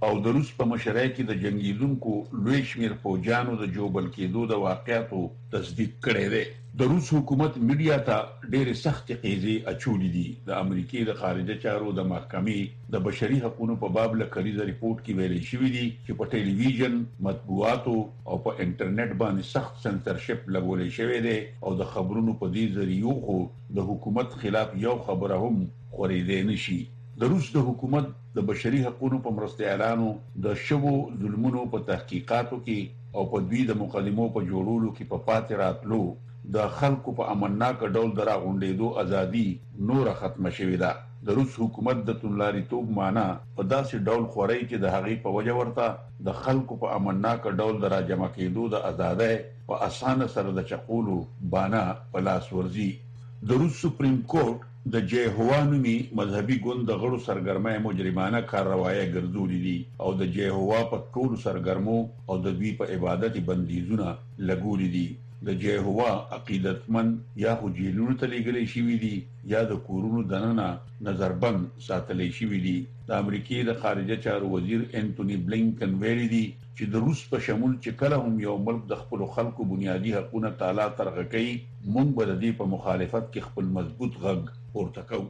او د روس په مشرۍ کې د جنگیدونکو لوی شمیر فوجانو د جوبل کېدو د واقعاتو تصدیق کړی دی. د روس حکومت میډیا ته ډېر سخت قیزي اچولې دي. د امریکای د خارجه چارو د محکمې د بشري حقوقو په باب لکریزه ریپورت کې ویلي شوی دی چې په ټلویزیون، مطبوعاتو او په انټرنیټ باندې سخت سنسرشپ لګولې شوی دی او د خبرونو په دې ذریعو خو د حکومت خلاف یو خبره هم خورېدې نشي. د روس د حکومت د بشري حقوقو په مرستيالانو د شوو ظلمونو په تحقیقاتو کې او په دوی د مقدمو په جوړولو کې په پاتې راتلو د خلکو په امنناک ډول دراغونډېدو ازادي نور ختم شوې ده. د روس حکومت د تونلاریتوب معنا په داسې ډول خوري چې د هغې په وجه ورته د خلکو په امنناک ډول دراجمع کېدو د ازادۍ په اسانه سره د چقولو بانا په لاس ورځي. د روس سپریم کورټ د جهوانومي مذهبي ګوند د غړو سرګرمۍ مجرمانه کاروایی ګرځولې دي او د جهوا په ټولو سرګرمو او د دوی په عبادت بندیزونه لګولې دي. د جهوا عقیدتمن یا خو جیلونو ته لګلې شوی دي یا د کورونو دننه نظربند ساتلې شوی دي. د امریکای د خارجه چارو وزیر انټونی بلینکن ویلي دي چې د روس په شمول چې کله هم یو ملک د خپل خلکو بنیادی حقوقونه تعالی ترغه کوي، موږ به د دې په مخالفت کې خپل مضبوط غږ پورته کوو.